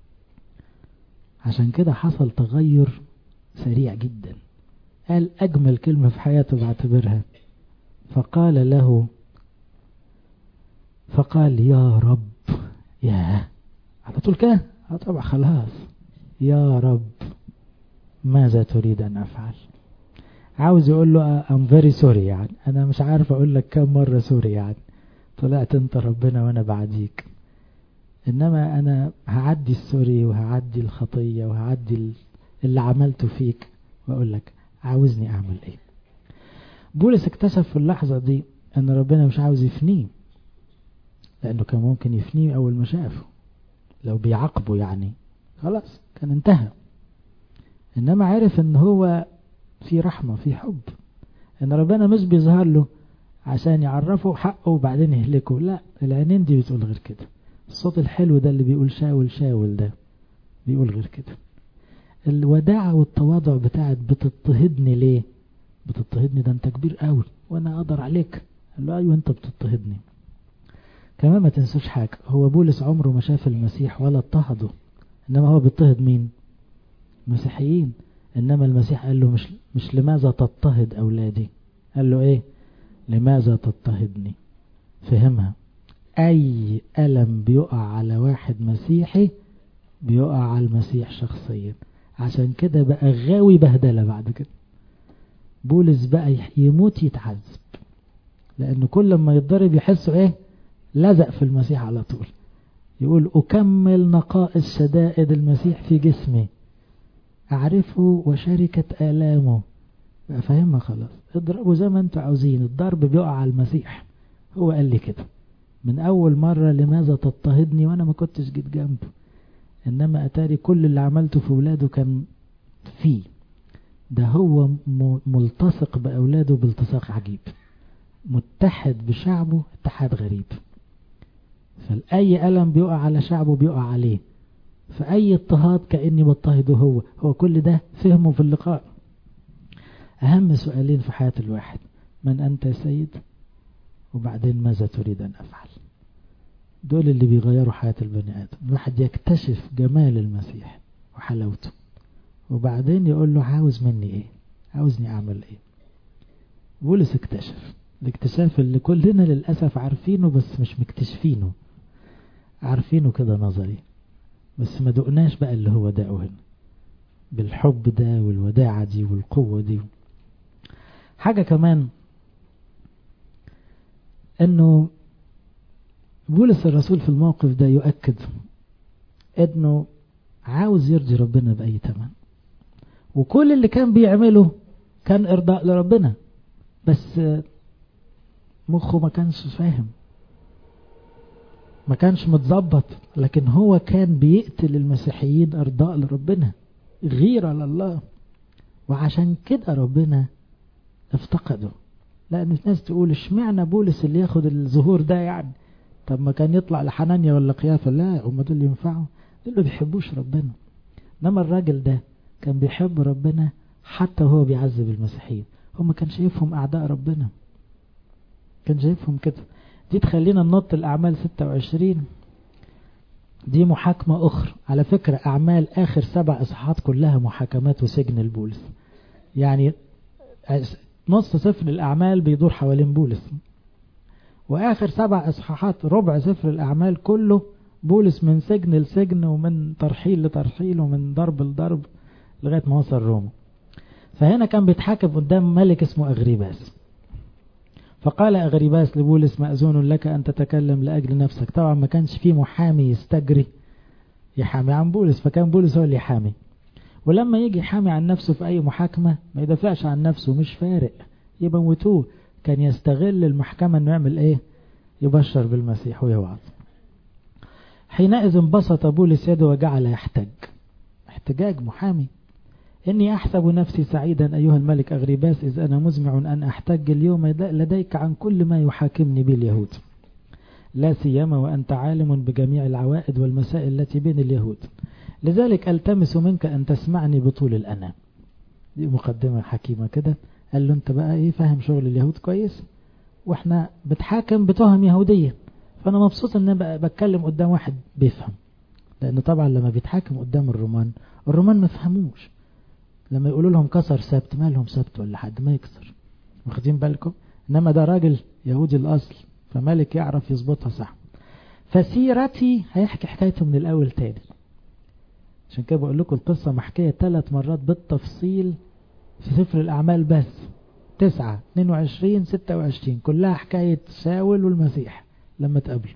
عشان كده حصل تغير سريع جدا. قال أجمل كلمة في حياته بعتبرها، فقال يا رب. ياه، على طول كده؟ طبعا خلاص. يا رب ماذا تريد أن أفعل؟ عاوز يقول له I'm very sorry، يعني أنا مش عارف أقول لك كم مرة سوري، يعني طلعت أنت ربنا وأنا بعديك، إنما أنا هعدي السوري وهعدي الخطية وهعدي اللي عملته فيك وأقول لك عاوزني أعمل إيه. بولس اكتشف في اللحظة دي أن ربنا مش عاوز يفنيه، لأنه كان ممكن يفنيه أول ما شافه، لو بيعاقبه يعني خلاص كان انتهى. إنما عرف أن هو في رحمة، في حب، أن ربنا مش بيظهر له عشان يعرفه حقه وبعدين يهلكه، لا، العينين دي بتقول غير كده. الصوت الحلو ده اللي بيقول شاول شاول ده بيقول غير كده. الوداعة والتواضع بتاعت بتضطهدني ليه؟ بتضطهدني ده انت كبير قوي وانا اقدر عليك. قال له ايوه انت بتضطهدني. كمان ما تنسوش حاجة، هو بولس عمره ما شاف المسيح ولا اضطهده، انما هو بيضطهد مين؟ مسيحيين. انما المسيح قال له مش لماذا تضطهد اولادي، قال له ايه؟ لماذا تضطهدني. فهمها، اي ألم بيقع على واحد مسيحي بيقع على المسيح شخصيا. عشان كده بقى غاوي بهدلة بعد كده. بولس بقى يموت يتعذب، لأنه كل ما يتضرب يحسه ايه؟ لزق في المسيح على طول. يقول أكمل نقائص شدائد المسيح في جسمي، أعرفه وشاركة آلامه. بقى فهمها خلاص، اضربوا زي ما انتوا عاوزين، الضرب بيقع على المسيح. هو قال لي كده من أول مرة: لماذا تضطهدني وأنا ما كنتش جيت جنبه. إنما أتاري كل اللي عملته في ولاده كان فيه. ده هو ملتصق بأولاده بالتصاق عجيب، متحد بشعبه اتحاد غريب. فأي ألم بيقع على شعبه بيقع عليه، فأي اضطهاد كأني بضطهده هو كل ده فهمه في اللقاء. أهم سؤالين في حياة الواحد: من أنت يا سيد؟ وبعدين ماذا تريد أن أفعل؟ دول اللي بيغيروا حياة البني آدم. الواحد يكتشف جمال المسيح وحلاوته، وبعدين يقول له عاوز مني ايه؟ عاوزني اعمل ايه؟ بولس اكتشف الاكتشاف اللي كلنا للأسف عارفينه بس مش مكتشفينه. عارفينه كده نظري بس ما دقناش بقى اللي هو داقه هنا، بالحب ده والوداعة دي والقوة دي. حاجة كمان انه بولس الرسول في الموقف ده يؤكد انه عاوز يرضي ربنا بأي ثمن، وكل اللي كان بيعمله كان ارضاء لربنا، بس مخه ما كانش فاهم، ما كانش متظبط. لكن هو كان بيقتل المسيحيين ارضاء لربنا، غيرة لله، وعشان كده ربنا افتقده. لأن في ناس تقول اشمعنى بولس اللي ياخد الظهور ده؟ يعني طب ما كان يطلع لحنانيا ولا قيافة. لا، هم دول ينفعوا، دول ما بيحبوش ربنا. انما الراجل ده كان بيحب ربنا حتى وهو بيعذب المسيحيين. هم كان شايفهم أعداء ربنا، كان شايفهم كده. دي تخلينا ننط الأعمال 26. دي محاكمة أخرى على فكرة. أعمال آخر 7 إصحاحات كلها محاكمات وسجن البولس، يعني نص سفر الأعمال بيدور حوالين بولس، وآخر 7 إصحاحات ربع سفر الأعمال كله بولس من سجن لسجن ومن ترحيل لترحيل ومن ضرب لضرب لغاية ما وصل روما. فهنا كان بيتحاكم قدام ملك اسمه أغريباس. فقال أغريباس لبولس مأذون لك أن تتكلم لأجل نفسك. طبعا ما كانش فيه محامي يستجري يحامي عن بولس، فكان بولس هو اللي يحامي. ولما يجي يحامي عن نفسه في أي محاكمة ما يدافعش عن نفسه، مش فارق يبوتوه. كان يستغل المحكمة انه يعمل ايه؟ يبشر بالمسيح ويوعظ. حينئذ انبسط بولس يده وجعل يحتج. احتجاج محامي. إني أحسب نفسي سعيدا أيها الملك أغريباس إذ أنا مزمع أن أحتج اليوم لديك عن كل ما يحاكمني به اليهود، لا سيما وأنت عالم بجميع العوائد والمسائل التي بين اليهود، لذلك ألتمس منك أن تسمعني بطول الأنام. دي مقدمة حكيمة كده. قال له أنت بقى إيه فاهم شغل اليهود كويس، وإحنا بتحاكم بتهم يهودية، فأنا مبسوط أن بقى بتكلم قدام واحد بيفهم. لأنه طبعا لما بيتحاكم قدام الرومان ما فهموش. لما يقولوا لهم كسر سبت، ما لهم سبت ولا حد ما يكسر، واخدين بالكم؟ إنما ده راجل يهودي الأصل، فمالك يعرف يظبطها صح. فسيرتي هيحكي حكايته من الأول تاني. عشان كده بقول لكم القصة محكية 3 مرات بالتفصيل في سفر الأعمال بس، 9 22 26 كلها حكاية شاول والمسيح لما تقابلوا.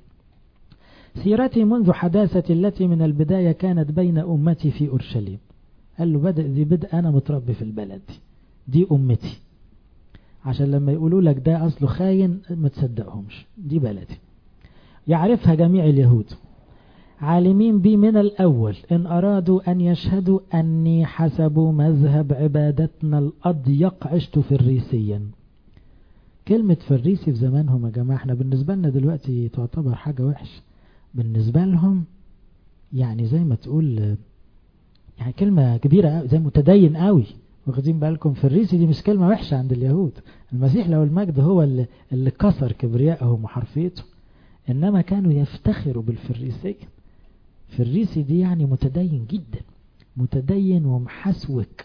سيرتي منذ حداثتي التي من البداية كانت بين أمتي في أورشليم. قال له بدأ أنا متربي في البلد دي أمتي، عشان لما يقولوا لك ده أصله خاين ما تصدقهمش، دي بلدي يعرفها جميع اليهود، عالمين بي من الأول إن أرادوا أن يشهدوا أني حسب مذهب عبادتنا الأضيق عشت فريسيا. كلمة فريسي في زمانهم يا جماعة احنا بالنسبة لنا دلوقتي تعتبر حاجة وحش، بالنسبة لهم يعني زي ما تقول يعني كلمة كبيرة زي متدين قوي. واخدين بالكم؟ فريسي دي مش كلمة وحشة عند اليهود. المسيح لو المجد هو اللي كسر كبريائهم وحرفيته، إنما كانوا يفتخروا بالفريسية. فريسي دي يعني متدين جدا، متدين ومحسوك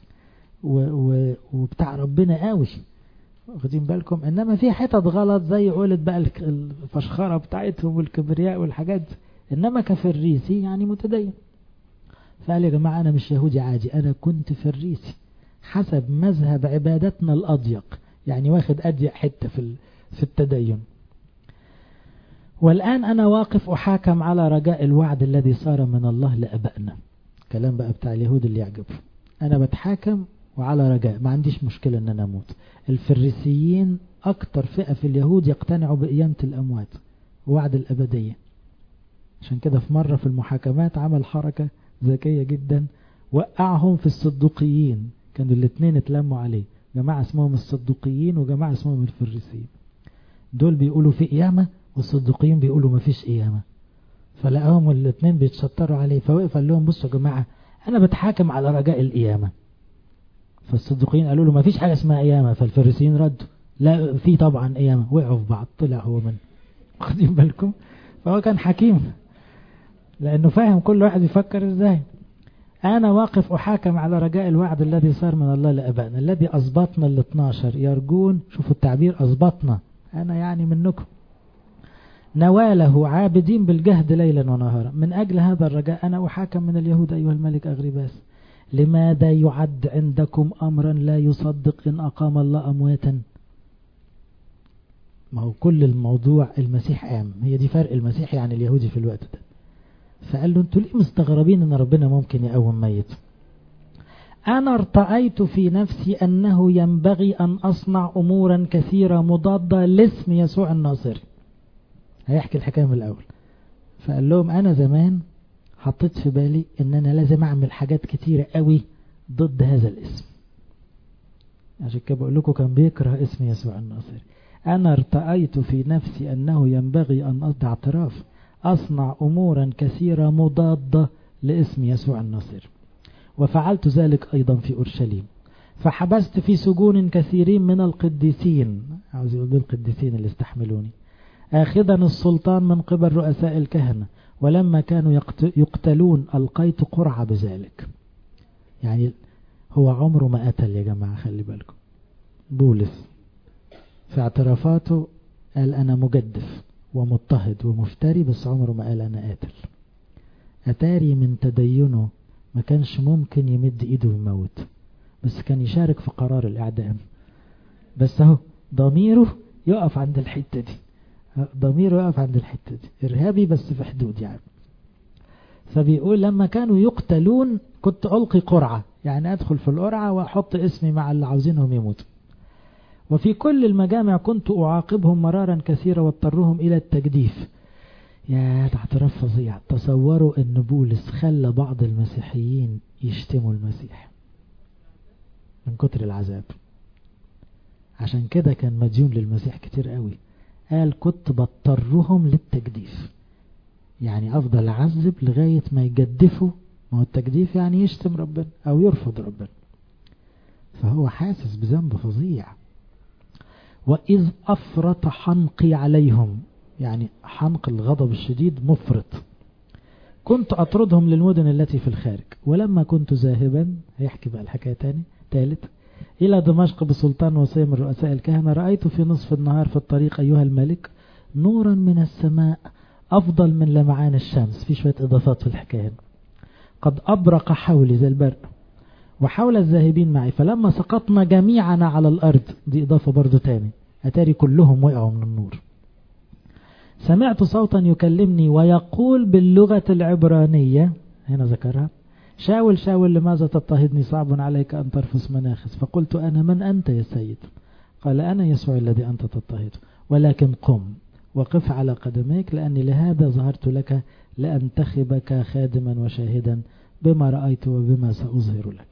وبتاع ربنا قوي. واخدين بالكم؟ إنما في حتت غلط زي قولت بقى الفشخرة بتاعتهم والكبرياء والحاجات، إنما كفريسي يعني متدين. فقال يا جماعة أنا مش يهودي عادي، أنا كنت فريسي حسب مذهب عبادتنا الأضيق، يعني واخد أضيق حتة في التدين. والآن أنا واقف أحاكم على رجاء الوعد الذي صار من الله لأبائنا. كلام بقى بتاع اليهود اللي يعجبه. أنا بتحاكم وعلى رجاء، ما عنديش مشكلة أن أنا أموت. الفريسيين أكتر فئة في اليهود يقتنعوا بقيامة الأموات ووعد الأبدية. عشان كده في مرة في المحاكمات عمل حركة ذكية جدا، وقعهم في الصدوقيين. كانوا الاثنين اتلموا عليه، جماعة اسمهم الصدوقيين وجماعة اسمهم الفريسيين. دول بيقولوا في قيامة والصدوقيين بيقولوا ما فيش قيامة. فلقاهم الاثنين بيتشطروا عليه، فوقف قال لهم بصوا يا جماعة أنا بتحاكم على رجاء القيامة. فالصدوقيين قالوا له ما فيش حاجة اسمها قيامة. فالفريسيين ردوا لا في طبعا قيامة. وقعوا في بعض، طلع هو من واخدين بالكم؟ فهو كان حكيم لأنه فاهم كل واحد يفكر ازاي. أنا واقف أحاكم على رجاء الوعد الذي صار من الله لأبائنا الذي أصبطنا 12 يرجون. شوفوا التعبير أصبطنا، أنا يعني منكم نواله عابدين بالجهد ليلا ونهارا. من أجل هذا الرجاء أنا أحاكم من اليهود أيها الملك أغريباس. لماذا يعد عندكم أمرا لا يصدق إن أقام الله أمواتا؟ ما هو كل الموضوع المسيح قام، هي دي فرق المسيح يعني اليهودي في الوقت ده. فقال له انتوا ليه مستغربين ان ربنا ممكن يقوم ميت؟ انا ارتأيت في نفسي انه ينبغي ان اصنع امورا كثيرة مضادة لاسم يسوع الناصري. هيحكي الحكاية من الاول. فقال لهم انا زمان حطيت في بالي ان انا لازم اعمل حاجات كتيرة قوي ضد هذا الاسم. عشان كده بقول لكم كان بيكره اسم يسوع الناصري. انا ارتأيت في نفسي انه ينبغي ان اصدع اعتراف أصنع أمورا كثيرة مضادة لاسم يسوع الناصري، وفعلت ذلك أيضا في أورشليم. فحبست في سجون كثيرين من القديسين، عاوز يقول القديسين اللي استحملوني، آخذا السلطان من قبل رؤساء الكهنة، ولما كانوا يقتلون ألقيت قرعة بذلك. يعني هو عمره ما قتل يا جماعة، خلي بالكم. بولس في اعترافاته قال أنا مجدف ومضطهد ومفتري، بس عمره ما قال أنا قاتل. أتاري من تدينه ما كانش ممكن يمد إيده ويموت، بس كان يشارك في قرار الإعدام. بس اهو ضميره يقف عند الحتة دي، ضميره يقف عند الحتة دي، إرهابي بس في حدود يعني. فبيقول لما كانوا يقتلون كنت ألقي قرعة، يعني أدخل في القرعة وأحط اسمي مع اللي عاوزينهم يموتوا. وفي كل المجامع كنت أعاقبهم مرارا كثيرة واضطرهم إلى التجديف. يا اعتراف فظيع. تصوروا أن بولس خلى بعض المسيحيين يشتموا المسيح من كتر العذاب. عشان كده كان مديون للمسيح كتير قوي. قال كنت بضطرهم للتجديف، يعني أفضل أعذب لغاية ما يجدفوا. ما هو التجديف يعني يشتم ربنا أو يرفض ربنا، فهو حاسس بذنب فظيع. وإذ أفرط حنقي عليهم، يعني حنق الغضب الشديد مفرط، كنت أطردهم للمدن التي في الخارج. ولما كنت ذاهبا، هيحكي بقى الحكاية تاني ثالث، إلى دمشق بسلطان وصية من رؤساء الكهنة، رأيت في نصف النهار في الطريق أيها الملك نورا من السماء أفضل من لمعان الشمس. في شوية إضافات في الحكاية. قد أبرق حولي زي البرق وحول الذاهبين معي، فلما سقطنا جميعنا على الأرض، دي إضافة برضو تاني، أتاري كلهم وقعوا من النور. سمعت صوتا يكلمني ويقول باللغة العبرانية، هنا ذكرها، شاول شاول لماذا تضطهدني؟ صعب عليك أن ترفس مناخس. فقلت أنا من أنت يا سيد؟ قال أنا يسوع الذي أنت تضطهده، ولكن قم وقف على قدميك، لأني لهذا ظهرت لك لأنتخبك خادما وشاهدا بما رأيت وبما سأظهر لك.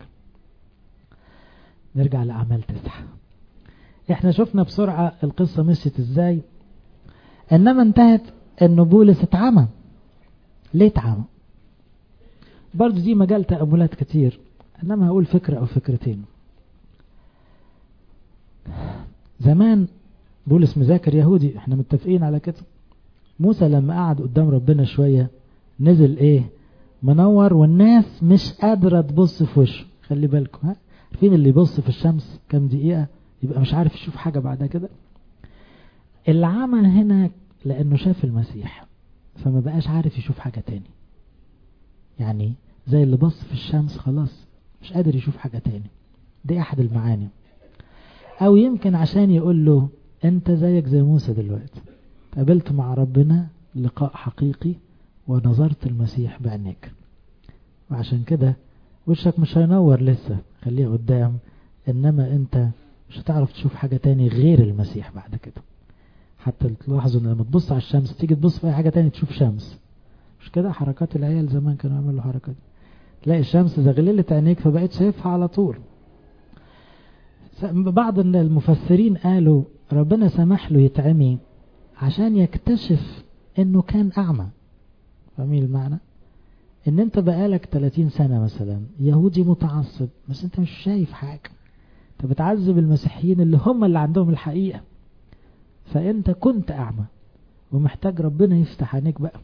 نرجع لأعمال 9. احنا شفنا بسرعة القصة مشيت ازاي، انما انتهت ان بولس اتعمى. ليه اتعمى؟ برضو دي مجال تأملات كتير، انما هقول فكرة او فكرتين. زمان بولس مذاكر يهودي، احنا متفقين على كده. موسى لما قعد قدام ربنا شوية نزل ايه؟ منور، والناس مش قادرة تبص في وشه. خلي بالكم، عارفين اللي يبص في الشمس كام دقيقة يبقى مش عارف يشوف حاجة بعد كده. العمى هنا لأنه شاف المسيح فما بقاش عارف يشوف حاجة تاني، يعني زي اللي بص في الشمس خلاص مش قادر يشوف حاجة تاني. دي أحد المعاني. أو يمكن عشان يقول له أنت زيك زي موسى دلوقتي، قابلت مع ربنا لقاء حقيقي ونظرت المسيح بعينيك، وعشان كده وشك مش هينور لسه، خليه قدام، إنما أنت مش هتعرف تشوف حاجة تاني غير المسيح بعد كده. حتى تلاحظوا ان لما تبص على الشمس تيجي تبص في اي حاجة تاني تشوف شمس، مش كده؟ حركات العيال زمان كانوا يعملوا حركات، تلاقي الشمس زغللت عينيك فبقيت شايفها على طول. بعض المفسرين قالوا ربنا سمح له يتعمي عشان يكتشف انه كان اعمى. فاهمين المعنى؟ ان انت بقالك 30 سنة مثلا يهودي متعصب، بس انت مش شايف حاجة، انت بتعذب المسيحيين اللي هم اللي عندهم الحقيقة، فانت كنت اعمى ومحتاج ربنا يفتح عينيك بقى.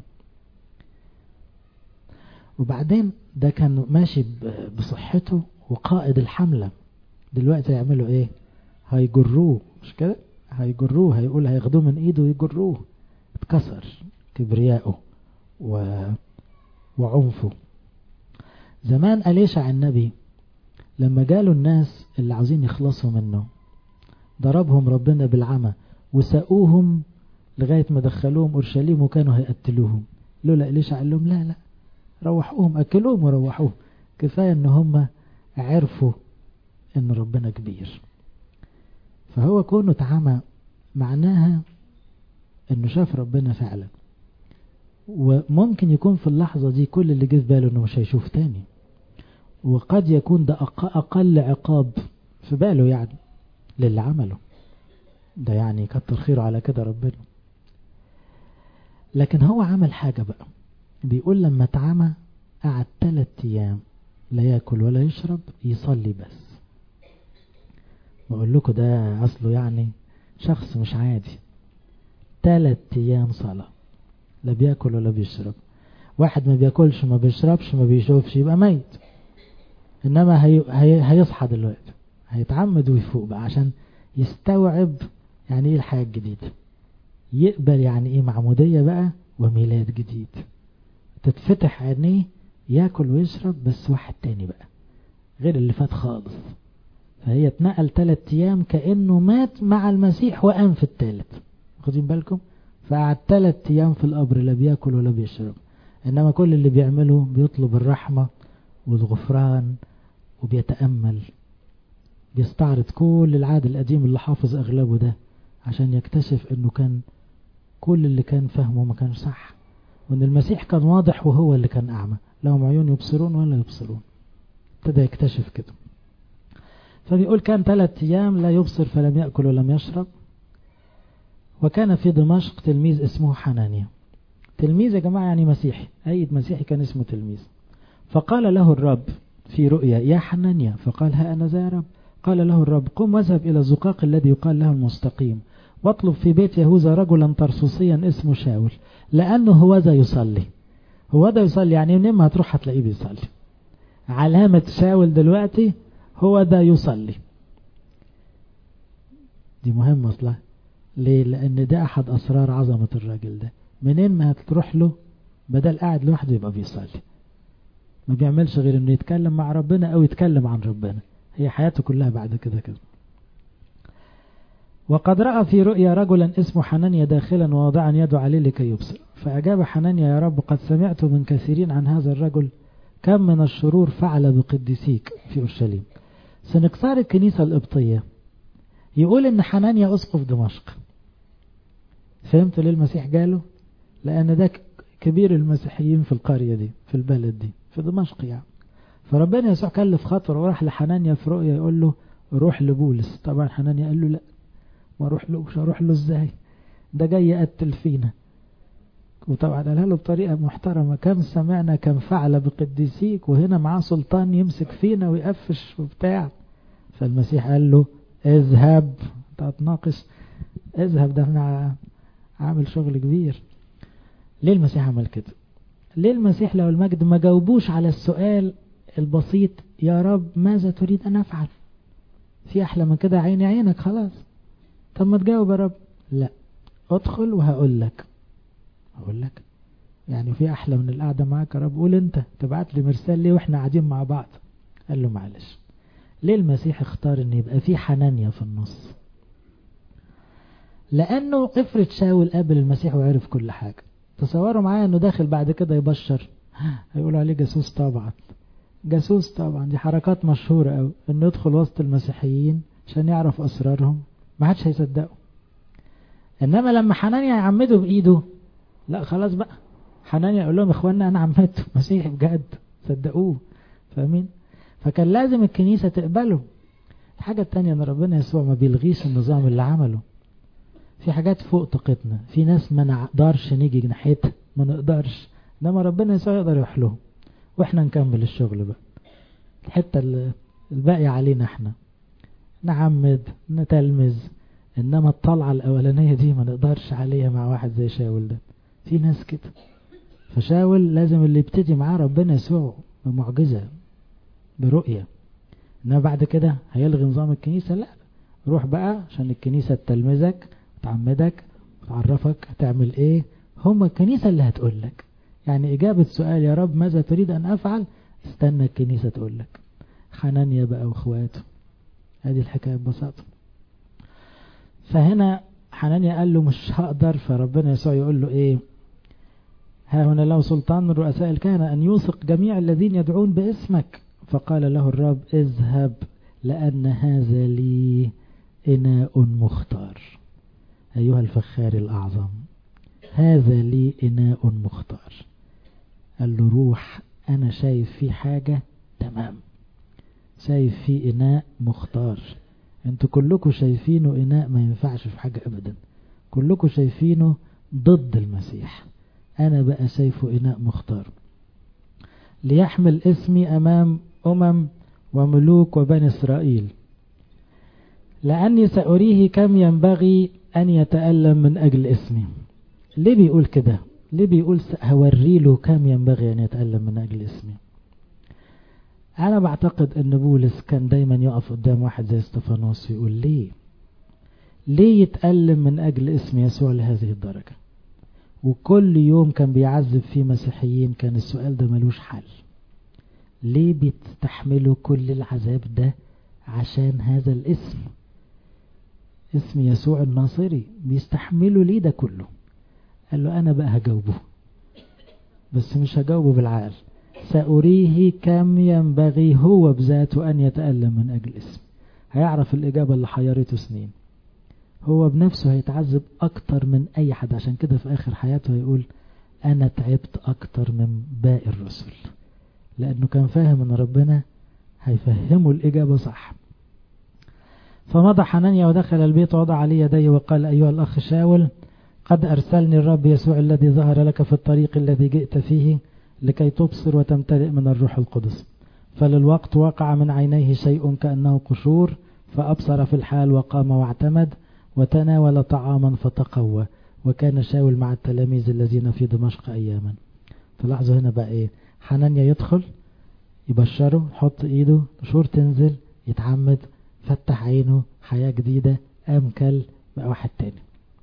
وبعدين ده كان ماشي بصحته وقائد الحملة، دلوقتي يعملوا ايه؟ هيجروه، مش كده؟ هيجروه، هيقول هياخدوه من ايده ويجروه. اتكسر كبرياءه وعنفه. زمان أليشع النبي لما جالوا الناس اللي عاوزين يخلصوا منه ضربهم ربنا بالعمى وساقوهم لغاية ما دخلوهم أورشليم وكانوا هيقتلوهم. لولا إليشع قال لهم لا روحوهم، أكلوهم وروحوهم، كفاية ان هم عرفوا ان ربنا كبير. فهو كونه اتعمى معناها انه شاف ربنا فعلا، وممكن يكون في اللحظة دي كل اللي جه في باله انه مش هيشوف تاني، وقد يكون ده اقل عقاب في باله يعني للي عمله ده، يعني كتر خيره على كده ربنا. لكن هو عمل حاجة بقى، بيقول لما اتعمى قعد 3 أيام لا يأكل ولا يشرب، يصلي بس. بقول لكم ده أصله يعني شخص مش عادي. 3 أيام صلاة، لا بيأكل ولا بيشرب. واحد ما بيأكلش ما بيشربش ما بيشوفش يبقى ميت، إنما هيصحى دلوقتي، هيتعمد ويفوق بقى عشان يستوعب يعني ايه الحياة الجديدة، يقبل يعني ايه معمودية بقى وميلاد جديد. تتفتح عينيه ياكل ويشرب، بس واحد تاني بقى غير اللي فات خالص. فهي اتنقل 3 أيام كأنه مات مع المسيح وقام في الثالث. واخدين بالكم؟ فقعد 3 أيام في القبر لا بياكل ولا بيشرب، إنما كل اللي بيعمله بيطلب الرحمة والغفران وبيتأمل، بيستعرض كل العهد القديم اللي حافظ أغلبه ده عشان يكتشف إنه كان كل اللي كان فهمه ما كانش صح، وإن المسيح كان واضح وهو اللي كان أعمى، لهم عيون يبصرون ولا يبصرون. ابتدى يكتشف كده. فبيقول كان 3 أيام لا يبصر فلم يأكل ولم يشرب. وكان في دمشق تلميذ اسمه حنانيا. تلميذ يا جماعة يعني مسيحي، أي مسيحي كان اسمه تلميذ. فقال له الرب في رؤيا يا حنانيا، فقال ها أنا ذا يا رب. قال له الرب قم واذهب إلى الزقاق الذي يقال له المستقيم، واطلب في بيت يهوذا رجلا طرسوسيا اسمه شاول، لأنه هو ذا يصلي. هو ذا يصلي يعني منين ما هتروح هتلاقيه بيصلي. علامة شاول دلوقتي هو ذا يصلي. دي مهمة أصلا. ليه؟ لأن ده أحد أسرار عظمة الراجل ده. منين ما هتروح له بدل قاعد لوحده يبقى بيصلي، ما بيعملش غير انه يتكلم مع ربنا او يتكلم عن ربنا، هي حياته كلها بعد كده كده. وقد رأى في رؤيا رجلا اسمه حنانيا داخلا ووضعا يده عليه لكي يبصر. فأجاب حنانيا يا رب قد سمعت من كثيرين عن هذا الرجل، كم من الشرور فعل بقديسيك في أورشليم. سنكسار الكنيسة القبطية يقول ان حنانيا أسقف دمشق. فهمت ليه المسيح جاله؟ لأن ده كبير المسيحيين في القرية دي، في البلد دي، في دمشق يعني. فربنا يسوع كلف خطر وراح لحنانيا في رؤيا يقول له روح لبولس. طبعا حنانيا قال له لا، ما اروح له، مش هروح له ازاي، ده جاي يقتل فينا. وطبعا قالها له بطريقة محترمة، كم سمعنا كم فعل بقديسيك، وهنا معاه سلطان يمسك فينا ويقفش وبتاع. فالمسيح قال له اذهب، تتناقش، اذهب، ده انا عامل شغل كبير. ليه المسيح عمل كده؟ ليه المسيح له المجد ما جاوبوش على السؤال البسيط يا رب ماذا تريد أن أفعل؟ في أحلى من كده؟ عيني عينك خلاص. طب ما تجاوب يا رب. لا، ادخل وهقول لك. هقول لك يعني في أحلى من القعدة معاك يا رب؟ قول أنت، تبعت لي مرسال ليه وإحنا قاعدين مع بعض؟ قال له معلش. ليه المسيح اختار أن يبقى في حنانيا في النص؟ لأنه افرض شاول قابل المسيح وعرف كل حاجة، تصوروا معايا انه داخل بعد كده يبشر، هيقولوا عليه جاسوس. طبعا جاسوس، طبعا دي حركات مشهورة قوي، انه يدخل وسط المسيحيين عشان يعرف اسرارهم، ما حدش هيصدقه. انما لما حنانيا يعمده بايده، لا خلاص بقى، حنانيا يقول لهم اخوانا انا عمدته مسيحي بجد، صدقوه. فاهمين؟ فكان لازم الكنيسة تقبله. الحاجة التانية ان ربنا يسوع ما بيلغيش النظام اللي عمله. في حاجات فوق طاقتنا، في ناس ما نقدرش نيجي ناحيتها، ما نقدرش، انما ربنا يسوع يقدر يحلهم، واحنا نكمل الشغل بقى. الحته الباقيه علينا احنا، نعمد نتلمذ، انما الطلعه الاولانيه دي ما نقدرش عليها مع واحد زي شاول ده. في ناس كده. فشاول لازم اللي يبتدي معاه ربنا يسوع بمعجزه برؤيه، انما بعد كده هيلغي نظام الكنيسه. لا، روح بقى عشان الكنيسه تلمذك، تعمدك، تعرفك هتعمل ايه. هم الكنيسة اللي هتقول لك. يعني اجابة سؤال يا رب ماذا تريد ان افعل، استنى الكنيسة تقول لك. حنانيا بقى واخواته، هذه الحكاية ببساطة. فهنا حنانيا قال له مش هقدر، فربنا يسوع يقول له ايه؟ ها هنا له سلطان من رؤساء الكهنة ان يوثق جميع الذين يدعون باسمك. فقال له الرب اذهب، لان هذا لي اناء مختار. أيها الفخار الأعظم، هذا لي إناء مختار. قال له روح، أنا شايف فيه حاجة تمام، شايف فيه إناء مختار. انتوا كلكم شايفينه إناء ما ينفعش في حاجة أبدا، كلكم شايفينه ضد المسيح، أنا بقى شايفه إناء مختار، ليحمل اسمي أمام وملوك وبني إسرائيل، لأني سأريه كم ينبغي أن يتألم من أجل اسمي. ليه بيقول كده؟ ليه بيقول هوري له كم ينبغي أن يتألم من أجل اسمي؟ أنا بعتقد أن بولس كان دايما يقف قدام واحد زي استفانوس ويقول ليه يتألم من أجل اسم يسوع لهذه الدرجة؟ وكل يوم كان بيعذب فيه مسيحيين. كان السؤال ده ملوش حل، ليه بتستحملوا كل العذاب ده عشان هذا الاسم، اسم يسوع الناصري، بيستحملوا ليه ده كله؟ قال له أنا بقى هجاوبه، بس مش هجاوبه بالعقل، سأريه كم ينبغي هو بذاته أن يتألم من أجل اسم. هيعرف الإجابة اللي حيرته سنين، هو بنفسه هيتعذب أكتر من أي حد. عشان كده في آخر حياته هيقول أنا تعبت أكتر من باقي الرسل، لأنه كان فاهم أن ربنا هيفهمه الإجابة صح. فمضى حنانيا ودخل البيت ووضع عليه يديه وقال أيها الأخ شاول، قد أرسلني الرب يسوع الذي ظهر لك في الطريق الذي جئت فيه لكي تبصر وتمتلئ من الروح القدس. فللوقت وقع من عينيه شيء كأنه قشور، فأبصر في الحال وقام واعتمد وتناول طعاما فتقوى. وكان شاول مع التلاميذ الذين في دمشق أياما. تلاحظوا هنا بقى إيه؟ حنانيا يدخل يبشره، يحط إيده، قشور تنزل، يتعمد، فتح عينه، حياة جديدة، أمكل بقى واحد تاني.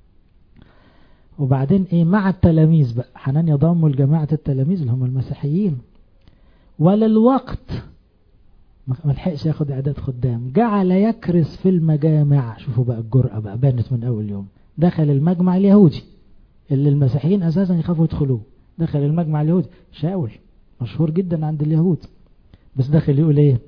وبعدين ايه مع التلاميذ بقى؟ حنانيا ضموا لجماعة التلاميذ اللي هم المسيحيين. وللوقت ما لحقش ياخد اعداد خدام، جعل يكرس في المجامع. شوفوا بقى الجرأة بقى بانت من اول يوم. دخل المجمع اليهودي اللي المسيحيين اساسا يخافوا يدخلوه، دخل المجمع اليهودي. شاول مشهور جدا عند اليهود، بس دخل يقول ايه؟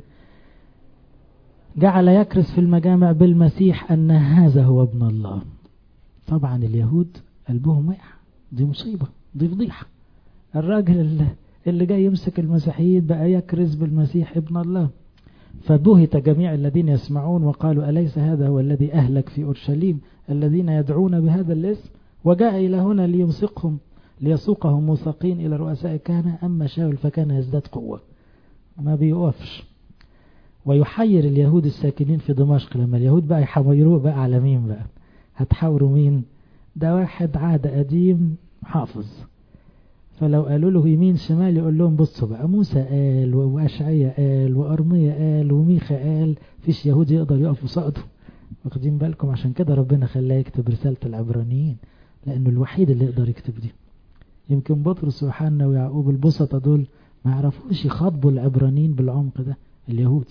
جعل يكرس في المجامع بالمسيح ان هذا هو ابن الله. طبعا اليهود قلبهم وقع، دي مصيبة، دي فضيحة. الراجل اللي جاي يمسك المسيحيين بقى يكرز بالمسيح ابن الله. فبهت جميع الذين يسمعون وقالوا أليس هذا هو الذي أهلك في أورشليم الذين يدعون بهذا الاسم وجاء إلى هنا ليسوقهم موثقين إلى رؤساء الكهنة؟ أما شاول فكان يزداد قوة، ما بيوقفش. ويحير اليهود الساكنين في دمشق. لما اليهود بقى يحيروه بقى على مين بقى؟ هتحاوروا مين؟ ده واحد عهد قديم حافظ، فلو قالوا له يمين شمال يقول لهم بصوا بقى، موسى قال وأشعياء قال وأرميا قال وميخا قال، فيش يهودي يقدر يقف وصعده. واخدين بالكم؟ عشان كده ربنا خلاه يكتب رسالة العبرانيين، لأنه الوحيد اللي يقدر يكتب دي. يمكن بطرس ويوحنا ويعقوب البسطة دول ما يعرفوش يخاطبوا العبرانيين بالعمق ده، اليهود.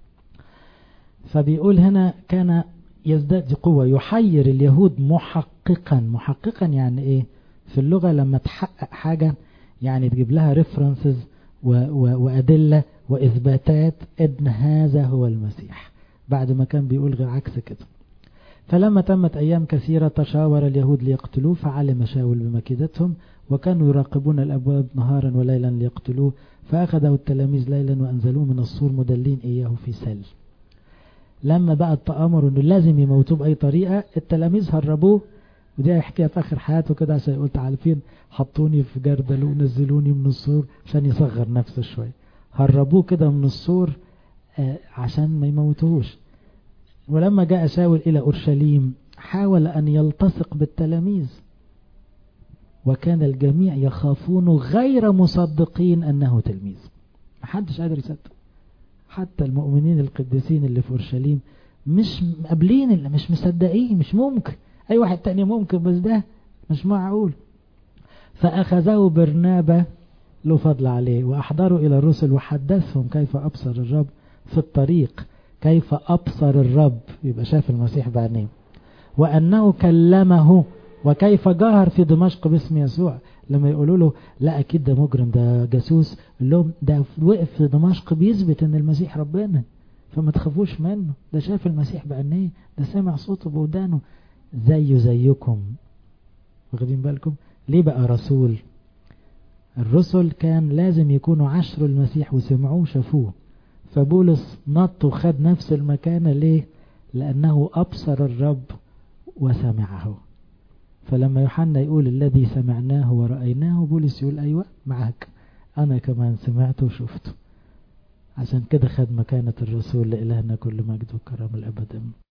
فبيقول هنا كان يزداد قوة، يحير اليهود محققا يعني ايه في اللغة؟ لما تحقق حاجة يعني تجيب لها ريفرنسز وأدلة وإثباتات إن هذا هو المسيح، بعد ما كان بيقول غير عكس كده. فلما تمت أيام كثيرة تشاور اليهود ليقتلوه، فعلم شاول بمكيدتهم وكانوا يراقبون الأبواب نهارا وليلا ليقتلوه. فأخذوا التلاميذ ليلا وأنزلوه من السور مدلين إياه في سل. لما بقى التآمر انه لازم يموتوه بأي طريقة، التلاميذ هربوه. ودي هيحكيها في آخر حياته كده، عشان يقول عارفين حطوني في جردل ونزلوني من السور عشان يصغر نفسه شوية. هربوه كده من السور عشان ما يموتوهوش. ولما جاء شاول إلى أورشليم حاول أن يلتصق بالتلاميذ، وكان الجميع يخافون غير مصدقين أنه تلميذ. محدش قادر يصدق، حتى المؤمنين القديسين اللي في أورشليم مش قابلين، اللي مش مصدقين، مش ممكن. أي واحد تاني ممكن، بس ده مش معقول. فأخذه برنابا له فضل عليه وأحضروا إلى الرسل وحدثهم كيف أبصر الرب في الطريق، كيف أبصر الرب، يبقى شاف المسيح بعينيه، وأنه كلمه، وكيف جاهر في دمشق باسم يسوع. لما يقولوا له لا أكيد ده مجرم، ده جاسوس، يقول لهم ده وقف في دمشق بيثبت أن المسيح ربنا، فما تخافوش منه، ده شاف المسيح بعينيه، ده سمع صوته بودانه زيكم. واخدين بالكم؟ ليه بقى رسول؟ الرسل كان لازم يكونوا عشر المسيح وسمعوه شافوه. فبولس نط وخد نفس المكانة. ليه؟ لأنه أبصر الرب وسمعه. فلما يوحنا يقول الذي سمعناه ورأيناه، بولس يقول أيوة معك، أنا كمان سمعته وشفته. عشان كده خد مكانة الرسول. لإلهنا كل مجد وكرم الأبد.